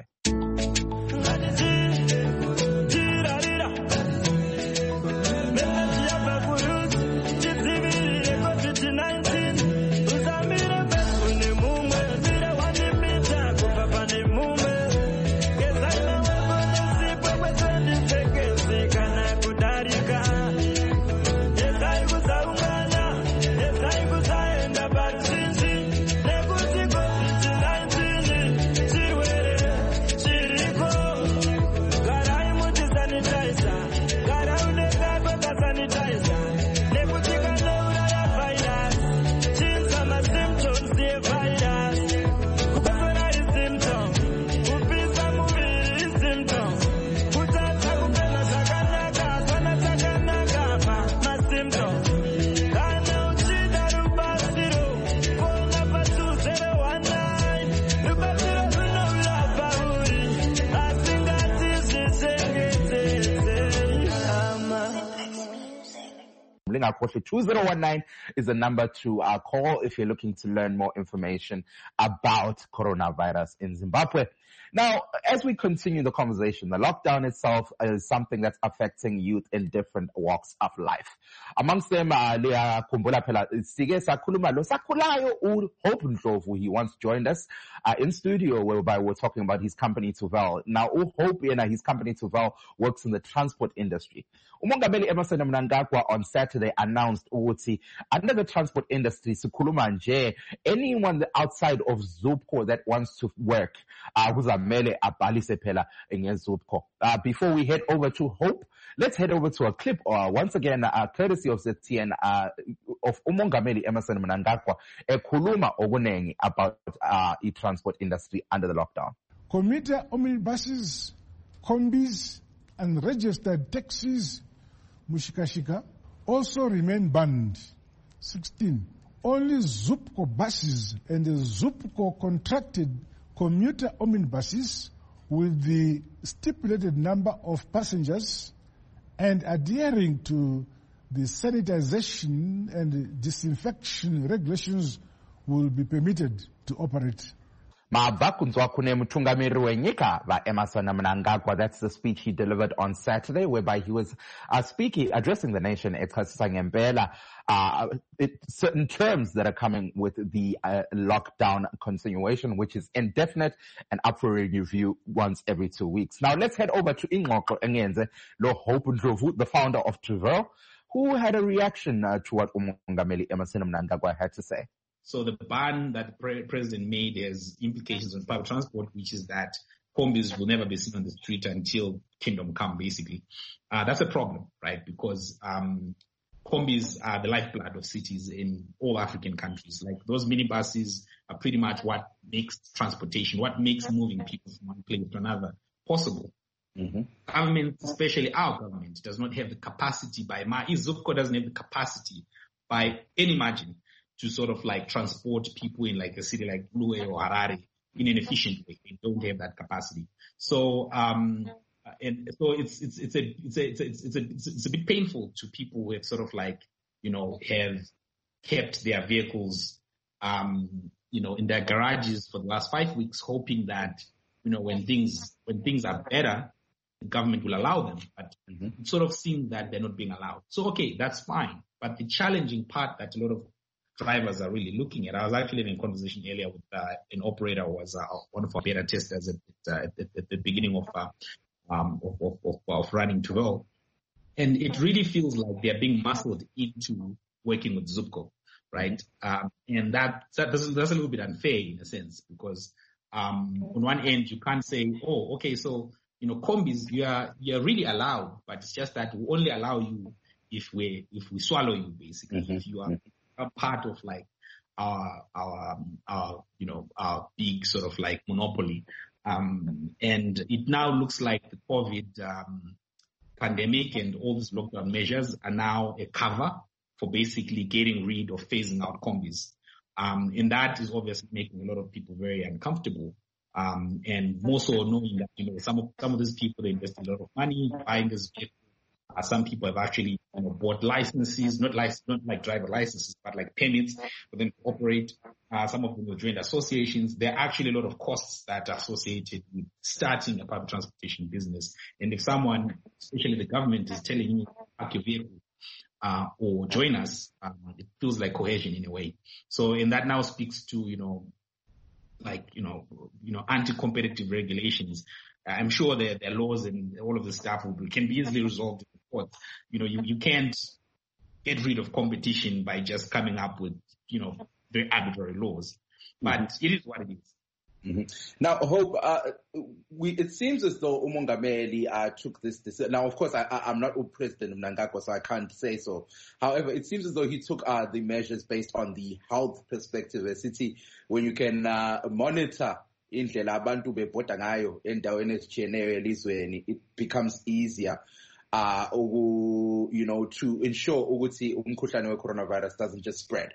A: two zero one nine is the number to uh, call if you're looking to learn more information about coronavirus in Zimbabwe. Now, as we continue the conversation, the lockdown itself is something that's affecting youth in different walks of life. Amongst them, uh, Leah Kumbula Pela, Sige Sakuluma Lo Sakulayo U Hope Ndlovu, he once joined us uh, in studio whereby we're talking about his company Tuvel. Now, U Hope and his company Tuvel works in the transport industry. Umongameli Emmerson Mnangagwa on Saturday announced ukuthi under the transport industry, Sikuluma nje, anyone outside of Zupco that wants to work, uh, kuzamele abhalise phela ngeZupco. Uh, before we head over to Hope, let's head over to a clip, uh, once again, uh, courtesy of the T N, uh, of Umongameli Emmerson Mnangagwa, ekhuluma okunengi about, uh, the transport industry under the lockdown.
B: Commuter omnibuses, combis, and registered taxis, Mushikashika, also remain banned. sixteen. Only Zupco buses and the Zupco contracted commuter omnibuses with the stipulated number of passengers and adhering to the sanitization and disinfection regulations will be permitted to operate.
A: Mabakunzwa kune mtungamiri wenyika va Emmerson Mnangagwa. That's the speech he delivered on Saturday, whereby he was uh, speaking, addressing the nation at Ngempela, uh, it, certain terms that are coming with the uh, lockdown continuation, which is indefinite and up for review once every two weeks. Now let's head over to Ingoko Engenze Lo Hope Ndlovu, the founder of Tuvel, who had a reaction uh, to what Umongameli Emmerson Mnangagwa had to say.
G: So the ban that the pre- president made has implications on public transport, which is that combis will never be seen on the street until kingdom come, basically. Uh, that's a problem, right? Because um, combis are the lifeblood of cities in all African countries. Like those minibuses are pretty much what makes transportation, what makes moving people from one place to another possible. Mm-hmm. Government, especially our government, does not have the capacity by ma- Zupco doesn't have the capacity by any margin to sort of like transport people in like a city like Bulawayo or Harare in an efficient way. They don't have that capacity. So, um, and so it's, it's, it's a, it's a, it's a, it's a, it's a bit painful to people who have sort of like, you know, have kept their vehicles, um, you know, in their garages for the last five weeks, hoping that, you know, when things, when things are better, the government will allow them, but mm-hmm. it sort of seems that they're not being allowed. So, okay, that's fine. But the challenging part that a lot of drivers are really looking at. I was actually having a conversation earlier with uh, an operator who was uh, one of our beta testers at, uh, at, at the beginning of, uh, um, of, of, of, of running Tuvel. And it really feels like they're being muscled into working with Zupco, right? Um, and that, that that's, that's a little bit unfair in a sense because um, on one end you can't say, oh, okay, so, you know, combis, you are, you're really allowed, but it's just that we only allow you if we, if we swallow you, basically, mm-hmm. if you are a part of like our, our, our, you know, our big sort of like monopoly. Um, and it now looks like the COVID, um, pandemic and all these lockdown measures are now a cover for basically getting rid of phasing out combis. Um, and that is obviously making a lot of people very uncomfortable. Um, and more so knowing that, you know, some of, some of these people, they invested a lot of money buying this vehicle. Uh, some people have actually, you know, bought licenses, not license, not like driver licenses, but like permits for them to operate. Uh, some of them have joined associations. There are actually a lot of costs that are associated with starting a public transportation business. And if someone, especially the government, is telling you, park your vehicle, uh, or join us, um, it feels like cohesion in a way. So, and that now speaks to, you know, like, you know, you know, anti-competitive regulations. I'm sure there, there are laws and all of the stuff will, can be easily resolved in court. You know, you, you can't get rid of competition by just coming up with, you know, very arbitrary laws. But mm-hmm. it is what it is.
A: Mm-hmm. Now, Hope, uh, we, it seems as though uMongameli uh, took this decision. Now, of course, I, I, I'm not President of Mnangagwa, so I can't say so. However, it seems as though he took uh, the measures based on the health perspective. A city when you can uh, monitor indlela abantu bebhoda ngayo endaweni ezitshiyeneyo elizweni, it becomes easier uh, you know, to ensure ukuthi umkhuhlane we-coronavirus doesn't just spread.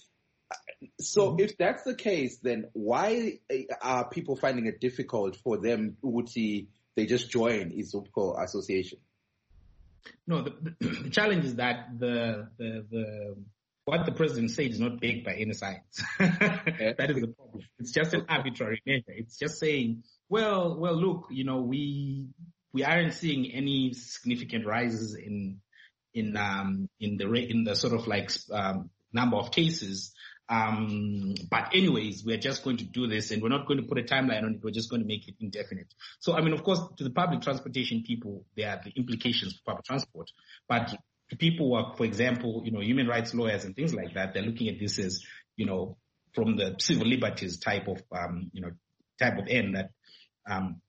A: So mm-hmm. if that's the case, then why are people finding it difficult for them ukuthi they just join iZUPCO association?
G: No, the, the, the challenge is that the, the, the, what the president said is not backed by any science. That is the problem. It's just an arbitrary measure. It's just saying, well, well, look, you know, we, we aren't seeing any significant rises in, in, um, in the rate, in the sort of like, um, number of cases. Um, but anyways, we're just going to do this and we're not going to put a timeline on it. We're just going to make it indefinite. So, I mean, of course, to the public transportation people, there are the implications for public transport. But to people who are, for example, you know, human rights lawyers and things like that, they're looking at this as, you know, from the civil liberties type of, um, you know, type of end that, um,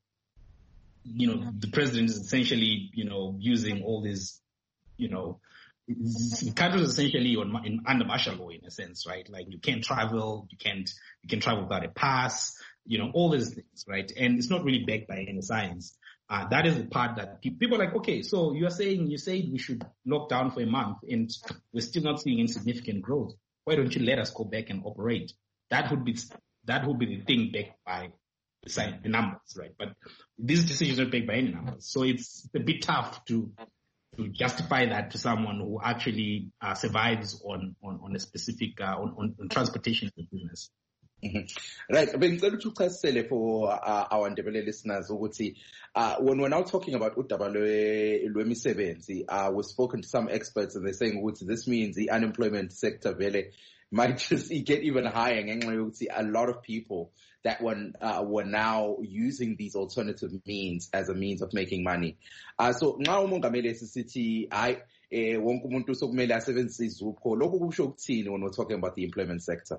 G: you know, the president is essentially, you know, using all these, you know, the country is essentially on, in, under martial law in a sense, right? Like you can't travel, you can't, you can travel without a pass, you know, all these things, right? And it's not really backed by any science. Uh, that is the part that pe- people are like, okay, so you're saying, you said we should lock down for a month and we're still not seeing insignificant growth. Why don't you let us go back and operate? That would be, that would be the thing backed by the science, the numbers, right? But these decisions are not backed by any numbers. So it's a bit tough to, to justify that to someone who actually uh, survives on, on, on a specific, uh, on, on, on transportation business.
A: Mm-hmm. Right. Bengicela ukuthi uchasisele for uh, our Ndebele listeners ukuthi uh, when we're now talking about udaba lwemisebenzi, uh, we've spoken to some experts and they're saying ukuthi this means the unemployment sector vele might just get even higher ngenxa yokuthi a lot of people that were, uh, were now using these alternative means as a means of making money. Uh, so nxa uMongameli esithi hayi eh wonke umuntu sokumele asebenzise iZUPCO, lokho kusho ukuthini when we're talking about the employment sector?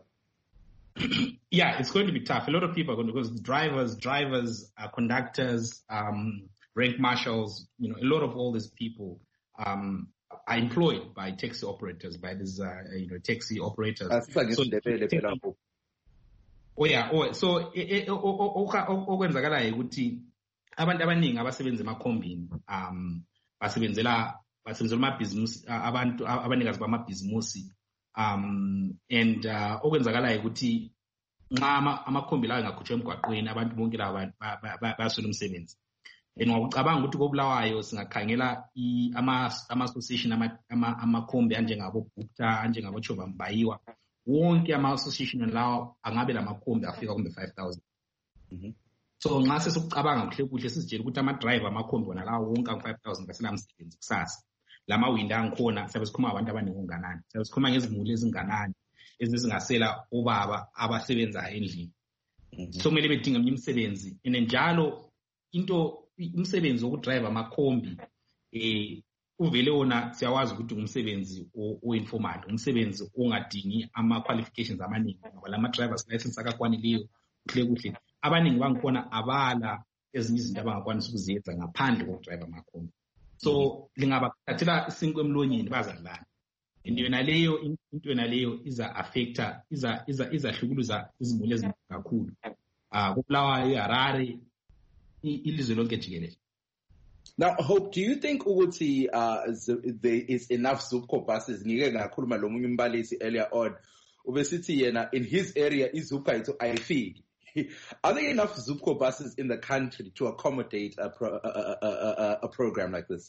G: Yeah, it's going to be tough. A lot of people are going to, because drivers, drivers, uh, conductors, um, rank marshals, you know, a lot of all these people, um, are employed by taxi operators, by these, uh, you know, taxi operators. So, oh yeah, oh, so, okwenzakalayo ukuthi abantu abaningi abasebenza emakhombini, um, basebenzela, basebenzela amabhizimusi, abantu abanikazi bamabhizimusi. Um, and, uh, okwenzakalayo ukuthi nxa amakhombi lawo engakhutshwa emgwaqweni abantu bonke laba bayaswela umsebenzi. And ngicabanga ukuthi koBulawayo singakhangela ama-association amakhombi anjengabo Gupta, anjengabo Choba Mbayiwa, wonke ama-association lawo angabe lamakhombi afika kumbe five thousand. Mm-hmm. So nxa sesikucabanga kuhle kuhle sizitshela ukuthi ama-driver amakhombi wona lawo wonke angu-five thousand basela msebenzi kusasa. Lama winda angikhona sabe sikhuluma abantu abaningi onganani, sabe sikhuluma ngezimuli ezinganani ezizingasela obaba abasebenzayo endlini. So kumele bedinga imisebenzi and njalo into umsebenzi wokudrive amakhombi eh uvele wona siyawazi ukuthi umsebenzi oinformal, umsebenzi ongadingi ama qualifications amaningi ngoba lama drivers license akakwanileyo kuhle kuhle abaningi bangikhona abala ezinye izinto abangakwanisa ukuziyenza ngaphandle kokudrive amakhombi. So lingabathathela isinko emlonyeni bazalana. Into yona leyo into yona leyo iza affecta iza iza izahlukuluza izimuli ezinkulu kakhulu. Ah kuBulawayo, Harare, ilizwe lonke jikelele.
A: Now, Hope, do you think ukuthi uh, there is enough Zupco buses? Ngike ngakhuluma lo munye umbalisi earlier on. Ubesithi yena in his area iZupco ito ayifiki. Are there enough Zupco buses in the country to accommodate a pro, a, a, a, a program like this?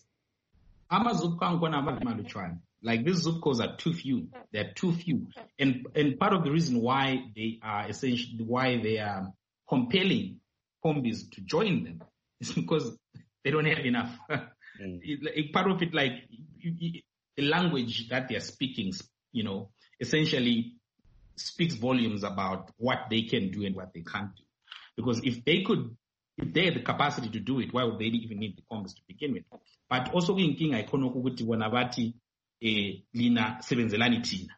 G: Like these Zupcos are too few. They're too few, and and part of the reason why they are essentially why they are compelling Kombis to join them is because they don't have enough. Mm. it, part of it, like the language that they are speaking, you know, essentially speaks volumes about what they can do and what they can't do. Because if they could, if they had the capacity to do it, why would they even need the Kombis to begin with? But also in King Ikono Kuguti Wanavati Lina Sevenzelani Tina.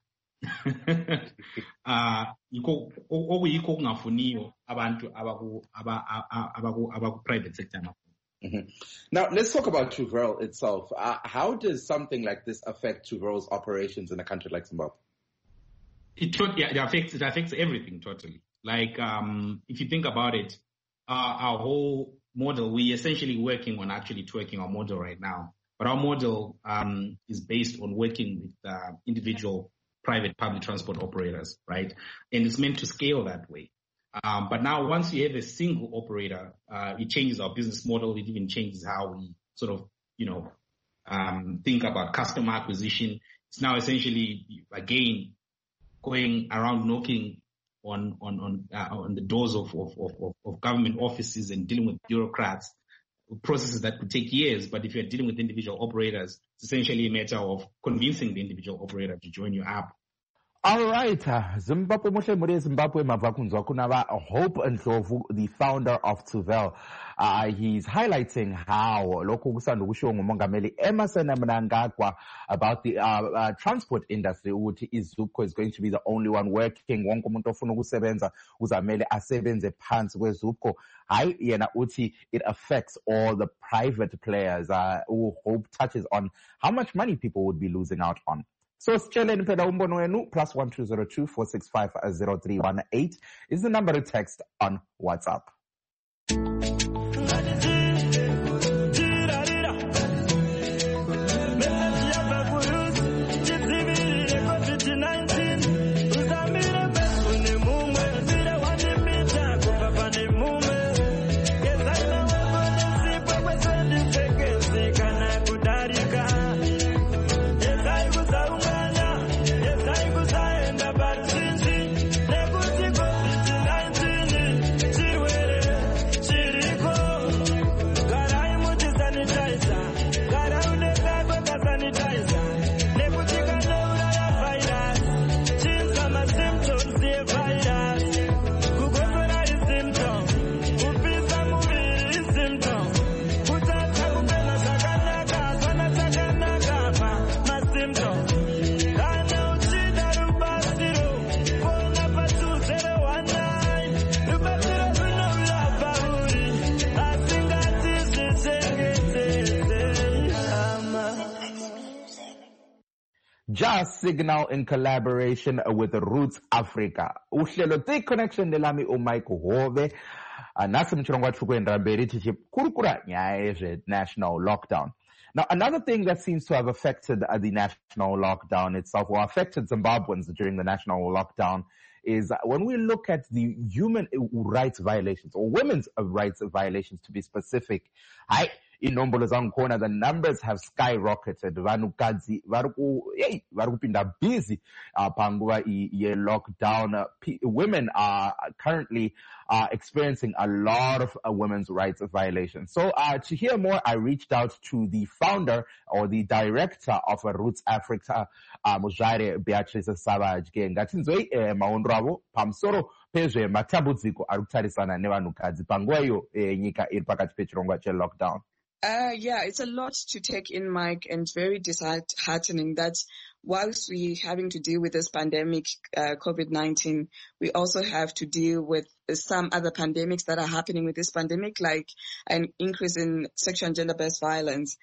G: Uh, private sector.
A: Mm-hmm. Now, let's talk about Tuvalu itself. Uh, how does something like this affect Tuvalu's operations in a country like Zimbabwe?
G: It, yeah, it affects it affects everything totally. Like um, if you think about it, uh, our whole model, we essentially working on actually twerking our model right now. But our model um, is based on working with uh, individual private public transport operators, right? And it's meant to scale that way. Um, but now once we have a single operator, uh, it changes our business model. It even changes how we sort of, you know, um, think about customer acquisition. It's now essentially, again, going around knocking on, on, on, uh, on the doors of, of, of, of government offices and dealing with bureaucrats, processes that could take years. But if you're dealing with individual operators, it's essentially a matter of convincing the individual operator to join your app.
A: All right, Zimbabwe muhle muri Zimbabwe mavakunzwa kunava Hope Ndlovu, the founder of Tuvalu. Uh, he's highlighting how lokhu kusanda kushiwo ngumongameli Emmerson Mnangagwa about the uh, uh, transport industry ukuthi iZupco is going to be the only one working. Wonke umuntu ofuna ukusebenza uzamele asebenze phansi kweZupco. Hayi yena uthi it affects all the private players. Uh, Hope touches on how much money people would be losing out on. So sicheleni phela umbono wenu plus one two zero two four six five zero three one eight is the number to text on WhatsApp. Just Signal in collaboration with Roots Africa. Uhlelo the connection nelami uMike Hove. Nasi mchirongwa chukwenda mberi tichi kurukura nyae national lockdown. Now, another thing that seems to have affected uh, the national lockdown itself, or affected Zimbabweans during the national lockdown, is uh, when we look at the human rights violations, or women's rights violations to be specific. I inombolo zangikhona, the numbers have skyrocketed. Vanukadzi variku hey varikupinda busy uh, panguva ye lockdown. Uh, p- women are currently uh, experiencing a lot of uh, women's rights violations. So uh, to hear more, I reached out to the founder or the director of uh, Roots Africa, uh, Muzare Beatrice Savage. Ngathi nzwe eh, maondo avo pamsoro pezve matambudziko ari kutarisana nevanhukadzi panguva iyo eh, nyika iri pakati pechirongwa che-lockdown.
H: Uh, yeah, it's a lot to take in, Mike, and very disheartening that whilst we're having to deal with this pandemic, uh, COVID nineteen, we also have to deal with some other pandemics that are happening with this pandemic, like an increase in sexual and gender-based violence.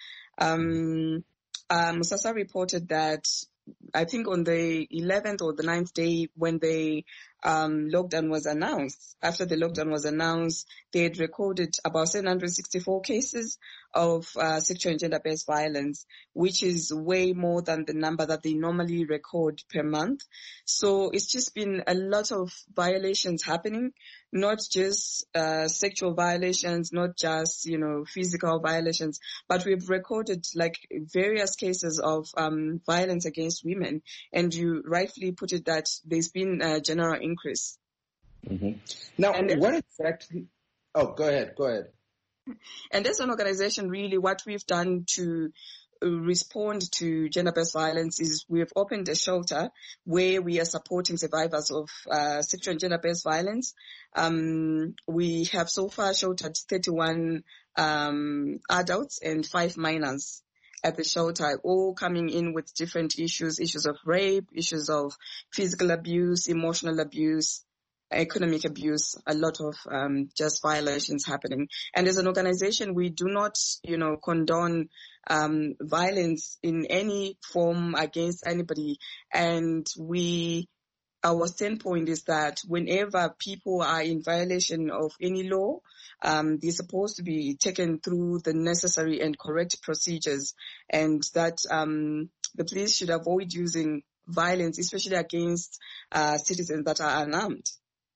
H: Um, um, Musasa reported that I think on the eleventh or the ninth day when they um, lockdown was announced. After the lockdown was announced, they had recorded about seven hundred sixty-four cases of uh, sexual and gender-based violence, which is way more than the number that they normally record per month. So it's just been a lot of violations happening, not just uh, sexual violations, not just, you know, physical violations, but we've recorded like various cases of um, violence against women. And you rightfully put it that there's been a general increase.
A: Mm-hmm. Now, and what exactly? Oh, go ahead, go ahead.
H: And as an organization, really what we've done to respond to gender-based violence is we have opened a shelter where we are supporting survivors of uh, sexual and gender-based violence. Um, we have so far sheltered thirty-one um, adults and five minors at the shelter, all coming in with different issues, issues of rape, issues of physical abuse, emotional abuse, economic abuse, a lot of um, just violations happening. And as an organization, we do not, you know, condone um, violence in any form against anybody. And we, our standpoint is that whenever people are in violation of any law, um, they're supposed to be taken through the necessary and correct procedures, and that um, the police should avoid using violence, especially against uh, citizens that are unarmed.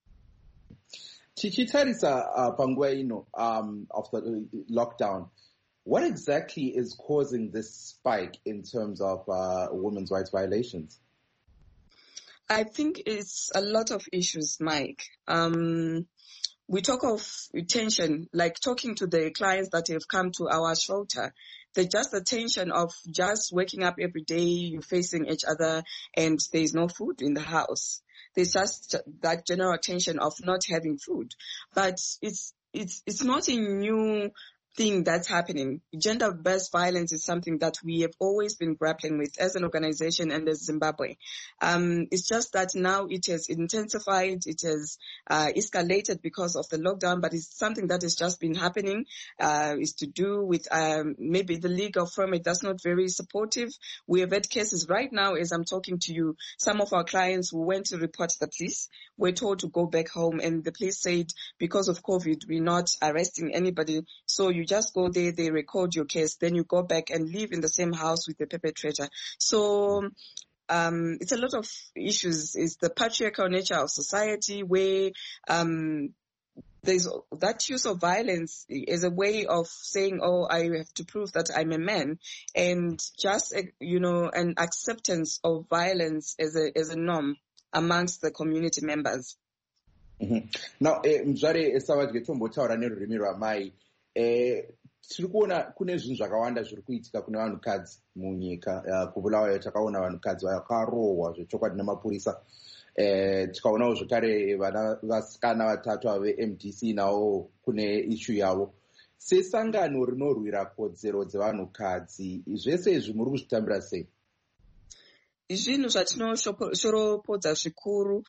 A: Tichitarisa uh, panguva ino um, of the lockdown, what exactly is causing this spike in terms of uh, women's rights violations?
H: I think it's a lot of issues, Mike. Um, we talk of tension, like talking to the clients that have come to our shelter. The just the tension of just waking up every day, you're facing each other, and there's no food in the house. There's just that general tension of not having food. But it's it's it's not a new thing that's happening. Gender-based violence is something that we have always been grappling with as an organization and as Zimbabwe. Um, it's just that now it has intensified, it has uh, escalated because of the lockdown, but it's something that has just been happening. Uh, it's to do with um, maybe the legal framework that's not very supportive. We have had cases right now as I'm talking to you. Some of our clients who went to report the police were told to go back home, and the police said because of COVID, we're not arresting anybody, so you just go there, they record your case, then you go back and live in the same house with the perpetrator. So um, it's a lot of issues. It's the patriarchal nature of society where um, there's that use of violence is a way of saying, oh, I have to prove that I'm a man, and just, you know, an acceptance of violence as a, as a norm amongst the community members.
A: Mm-hmm. Now, mzvare esavadye tombotaura nerurimi rwamai. Eh, tiri kuona kune zvinhu zvakawanda zviri kuitika kune vanhukadzi munyika. Uh, kubulawayo takaona vanhukadzi vakarohwa zvechokwadi nemapurisa. Eh, tikaonawo zvekare vana vasikana vatatu ave-M D C navo kune ishu yavo. Sesangano rinorwira kodzero dzevanhukadzi, zvese izvi muri kuzvitambira sei?
H: Zvinhu zvatinoshoropodza zvikuru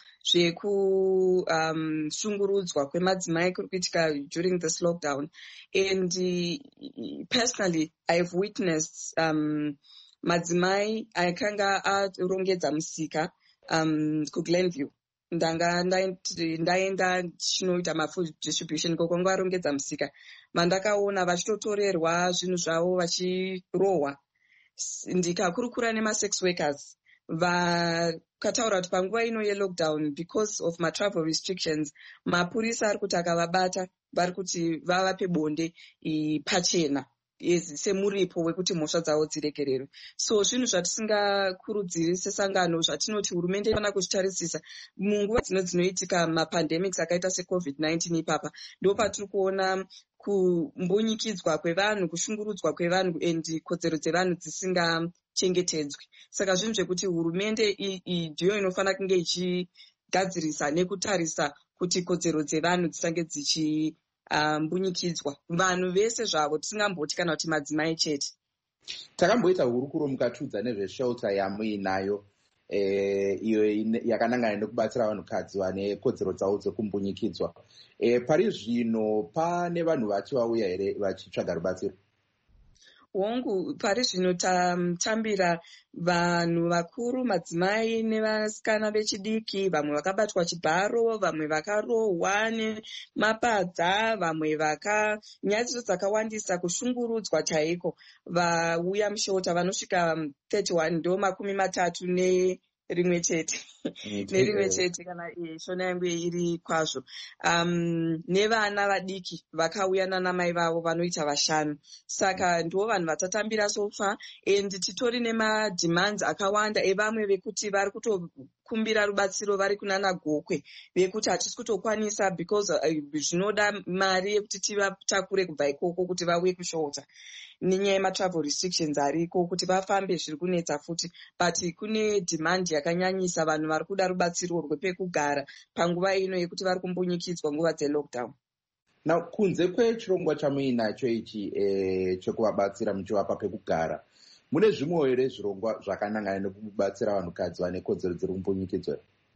H: zvekushungurudzwa um, kwemadzimai kuri kuitika during this lockdown. And uh, personally, I've witnessed um, madzimai akanga arongedza musika um, kuGlenview. Ndanga ndaenda chinoita mafood distribution kokonga arongedza musika. Mandakaona vachitotorerwa zvinhu zvavo vachirohwa. Ndikakurukura nema-sex workers. Vakataura kuti panguva ino ye-lockdown, because of ma-travel restrictions, mapurisa ari kuti akavabata vari kuti vavape bonde pachena semuripo wekuti mhosva dzavo dziregererwe. So zvinhu zvatisingakurudziri sesangano, zvatinoti hurumende inofanira kuzvitarisisa munguva dzino dzinoitika mapandemics akaita secovid nineteen ipapa, ndo patiri kuona kumbunyikidzwa kwevanhu, kushungurudzwa kwevanhu and kodzero dzevanhu dzisingachengetedzwi. Saka zvinhu zvekuti hurumende ndiyo inofanira kunge ichigadzirisa nekutarisa kuti kodzero dzevanhu dzisange dzichi Uh, mbunyikidzwa vanhu vese zvavo, tisingamboti kana kuti madzimai chete.
A: Takamboita hurukuro mukatudza nezveshelter yamuinayo eh, iyo yakanangana nekubatsira vanhukadzi vane kodzero dzavo dzekumbunyikidzwa. Eh, pari zvino pane vanhu vachi vauya here vachitsvaga rubatsiro?
H: hongu pari zvino tambira vanhu vakuru, madzimai nevasikana vechidiki, vamwe vakabatwa chibharo, vamwe vakarohwa nemapadza, vamwe vakanyadziso dzakawandisa, kushungurudzwa chaiko, vauya mushota vanosvika thirty one, ndo makumi matatu ne rimwe chete nerimwe chete kana shona yangu iri kwazvo. Um, nevana vadiki vakauya nanamai vavo vanoita vashanu. Saka ndo vanhu vatatambira sofa, and titori nemademands akawanda evamwe vekuti vari kutokumbira rubatsiro vari kunana gokwe vekuti hatisi kutokwanisa because uh, zvinoda mari yekuti tivatakure kubva ikoko kuti vauye kushota nenyaya yematravel restrictions ariko kuti vafambe zviri kunetsa futi, but kune demand yakanyanyisa, vanhu vari kuda rubatsiro rwepekugara panguva ino yekuti vari kumbunyikidzwa nguva dzelockdown.
A: Now, kunze kwechirongwa chamuinacho ichi eh, chekuvabatsira muchivapa pekugara, mune zvimwe here zvirongwa zvakanangana nekubatsira vanhukadzi vane kodzero dziri kumbunyikidzwa?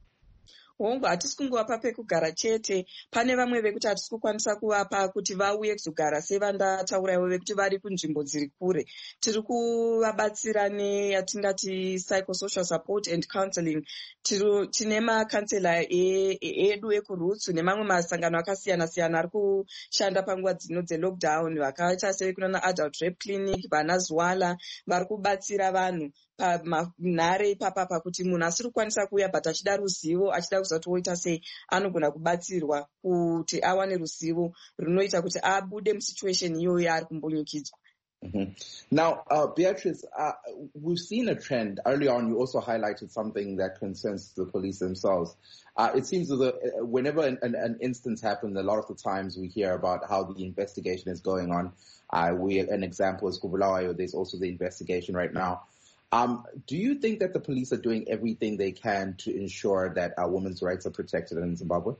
H: hongu hatisi kunguvapa pekugara chete, pane vamwe vekuti hatisi kukwanisa kuvapa kuti vauye kuzogara sevandatauraiwo vekuti vari kunzvimbo dziri kure. Tiri kuvabatsira neyatingati psychosocial support and counseling. Tine makansela edu ekurutsu nemamwe masangano akasiyana siyana ari kushanda panguva dzino dzelockdown, vakaita sekunana adult rep clinic, vana zwala, vari kubatsira vanhu panhare ipapapa kuti munhu asiri kukwanisa kuuya but achida ruzivo, achida kuzati woita sei, anogona kubatsirwa kuti awane ruzivo runoita kuti abude musituation iyoyo ari kumbunyikidzwa.
A: Mm-hmm. Now, uh, Beatrice, uh, we've seen a trend. Early on, you also highlighted something that concerns the police themselves. Uh, it seems that uh, whenever an, an, an instance happens, a lot of the times we hear about how the investigation is going on. Uh, we, an example is Kubulawayo. There's also the investigation right now. Um, do you think that the police are doing everything they can to ensure that our women's rights are protected in Zimbabwe?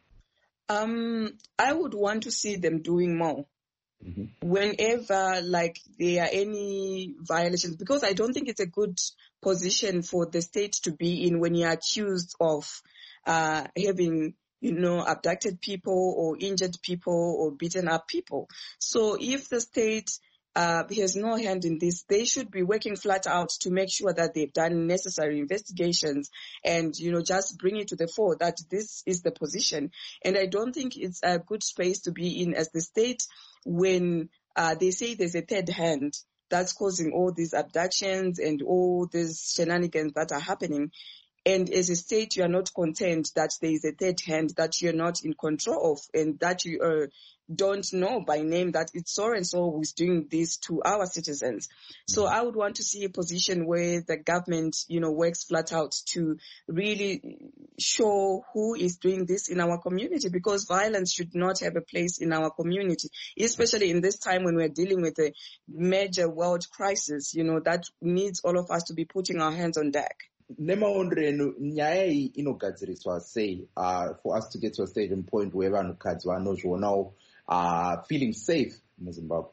H: Um, I would want to see them doing more. Mm-hmm. Whenever like there are any violations, because I don't think it's a good position for the state to be in when you're accused of uh, having, you know, abducted people or injured people or beaten up people. So if the state uh, has no hand in this, they should be working flat out to make sure that they've done necessary investigations and, you know, just bring it to the fore that this is the position. And I don't think it's a good space to be in as the state when uh, they say there's a third hand that's causing all these abductions and all these shenanigans that are happening. And as a state, you are not content that there is a third hand that you're not in control of and that you uh, don't know by name that it's so and so who's doing this to our citizens. So I would want to see a position where the government, you know, works flat out to really show who is doing this in our community, because violence should not have a place in our community, especially in this time when we're dealing with a major world crisis, you know, that needs all of us to be putting our hands on deck.
A: Nemaondrenu nyaya iyi inogadziriswa sei uh, for us to get to a stage and point where vanhukadzi vanozvionawo uh, feeling safe muZimbabwe?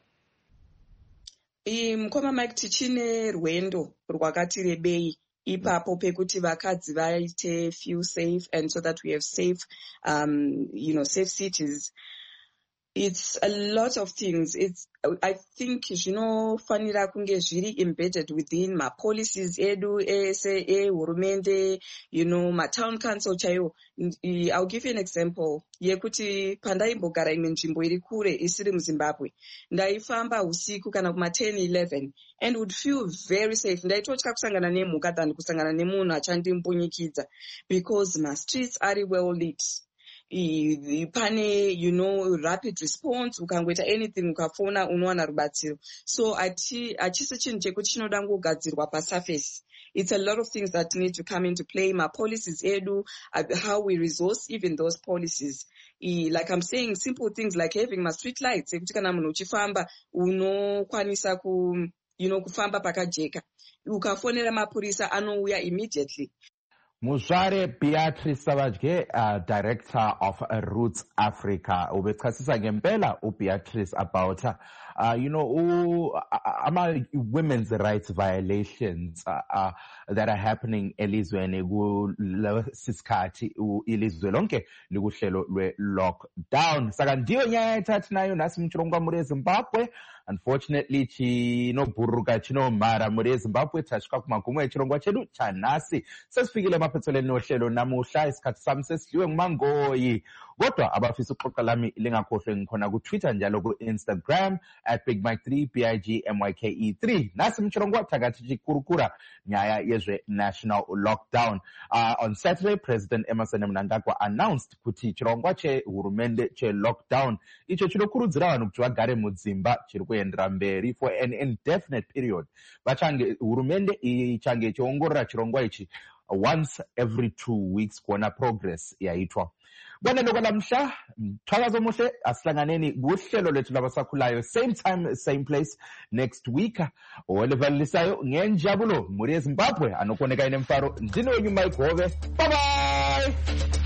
H: Mukoma Mike, tichine rwendo rwakati rebei ipapo pekuti vakadzi vaite feel safe, and so that we have safe, um, you know, safe cities. It's a lot of things. It's, I think, zvinofanira kunge zviri embedded within ma policies edu, ese, e, hurumende, you know, ma town council chaiwo. I'll give you an example. Yekuti pandaimbogara imwe nzvimbo iri kure isiri muZimbabwe. Ndaifamba usiku kana kuma ten eleven and would feel very safe. Ndaitotya kusangana nemhuka than kusangana nemunhu achandimbunyikidza, because my streets are well lit. Pane, you know, rapid response, ukangoita anything ukafona unowana rubatsiro. So ati achisi chinhu chekuti chinoda kugadzirwa pa surface. It's a lot of things that need to come into play. My policies edu, how we resource even those policies. Like I'm saying, simple things like having my street lights. Ekuti kana munhu uchifamba unokwanisa ku, you know, kufamba pakajeka. Ukafonera mapurisa anouya immediately.
A: Muzvare Beatrice Savage, uh, Director of uh, Roots Africa. Ubechasisa ngempela uBeatrice about uh, uh, you know, ama women's rights violations uh, uh, that are happening elizweni kulesisikhathi ilizwe lonke likuhlelo lwe lockdown. Saka ndiyo nyaya ethathi nayo nasi mchilongwa muri eZimbabwe. Unfortunately, chino buruka chino mara muri eZimbabwe tashika kumagumo echilongwa chedu chanasi. Sesifikile maphetheleni nohlelo namuhla isikhathi sami sesiliwe nguMangoyi. Kodwa abafisa ukuxoxa lami lingakhohlwe ngikhona ku Twitter njalo ku Instagram at Big Mike three B I G M Y K E three. Nasi mchilongwa thakathi chikurukura nyaya yezwe national lockdown. Uh, on Saturday, President Emmerson Mnangagwa announced kuti chirongwa che hurumende che lockdown icho chinokurudzira vanhu kuti vagare mudzimba chiri kuendera mberi for an indefinite period. Vachange hurumende ichange ichiongorora chirongwa ichi once every two weeks kuona progress yaitwa. Bwana ndokwala mhla mthakazo muhle asihlanganeni kuhlelo lethu labasakhulayo same time same place next week. Olevalisayo ngenjabulo muri eZimbabwe anokoneka ine mfaro ndino Mike Hove. Bye bye.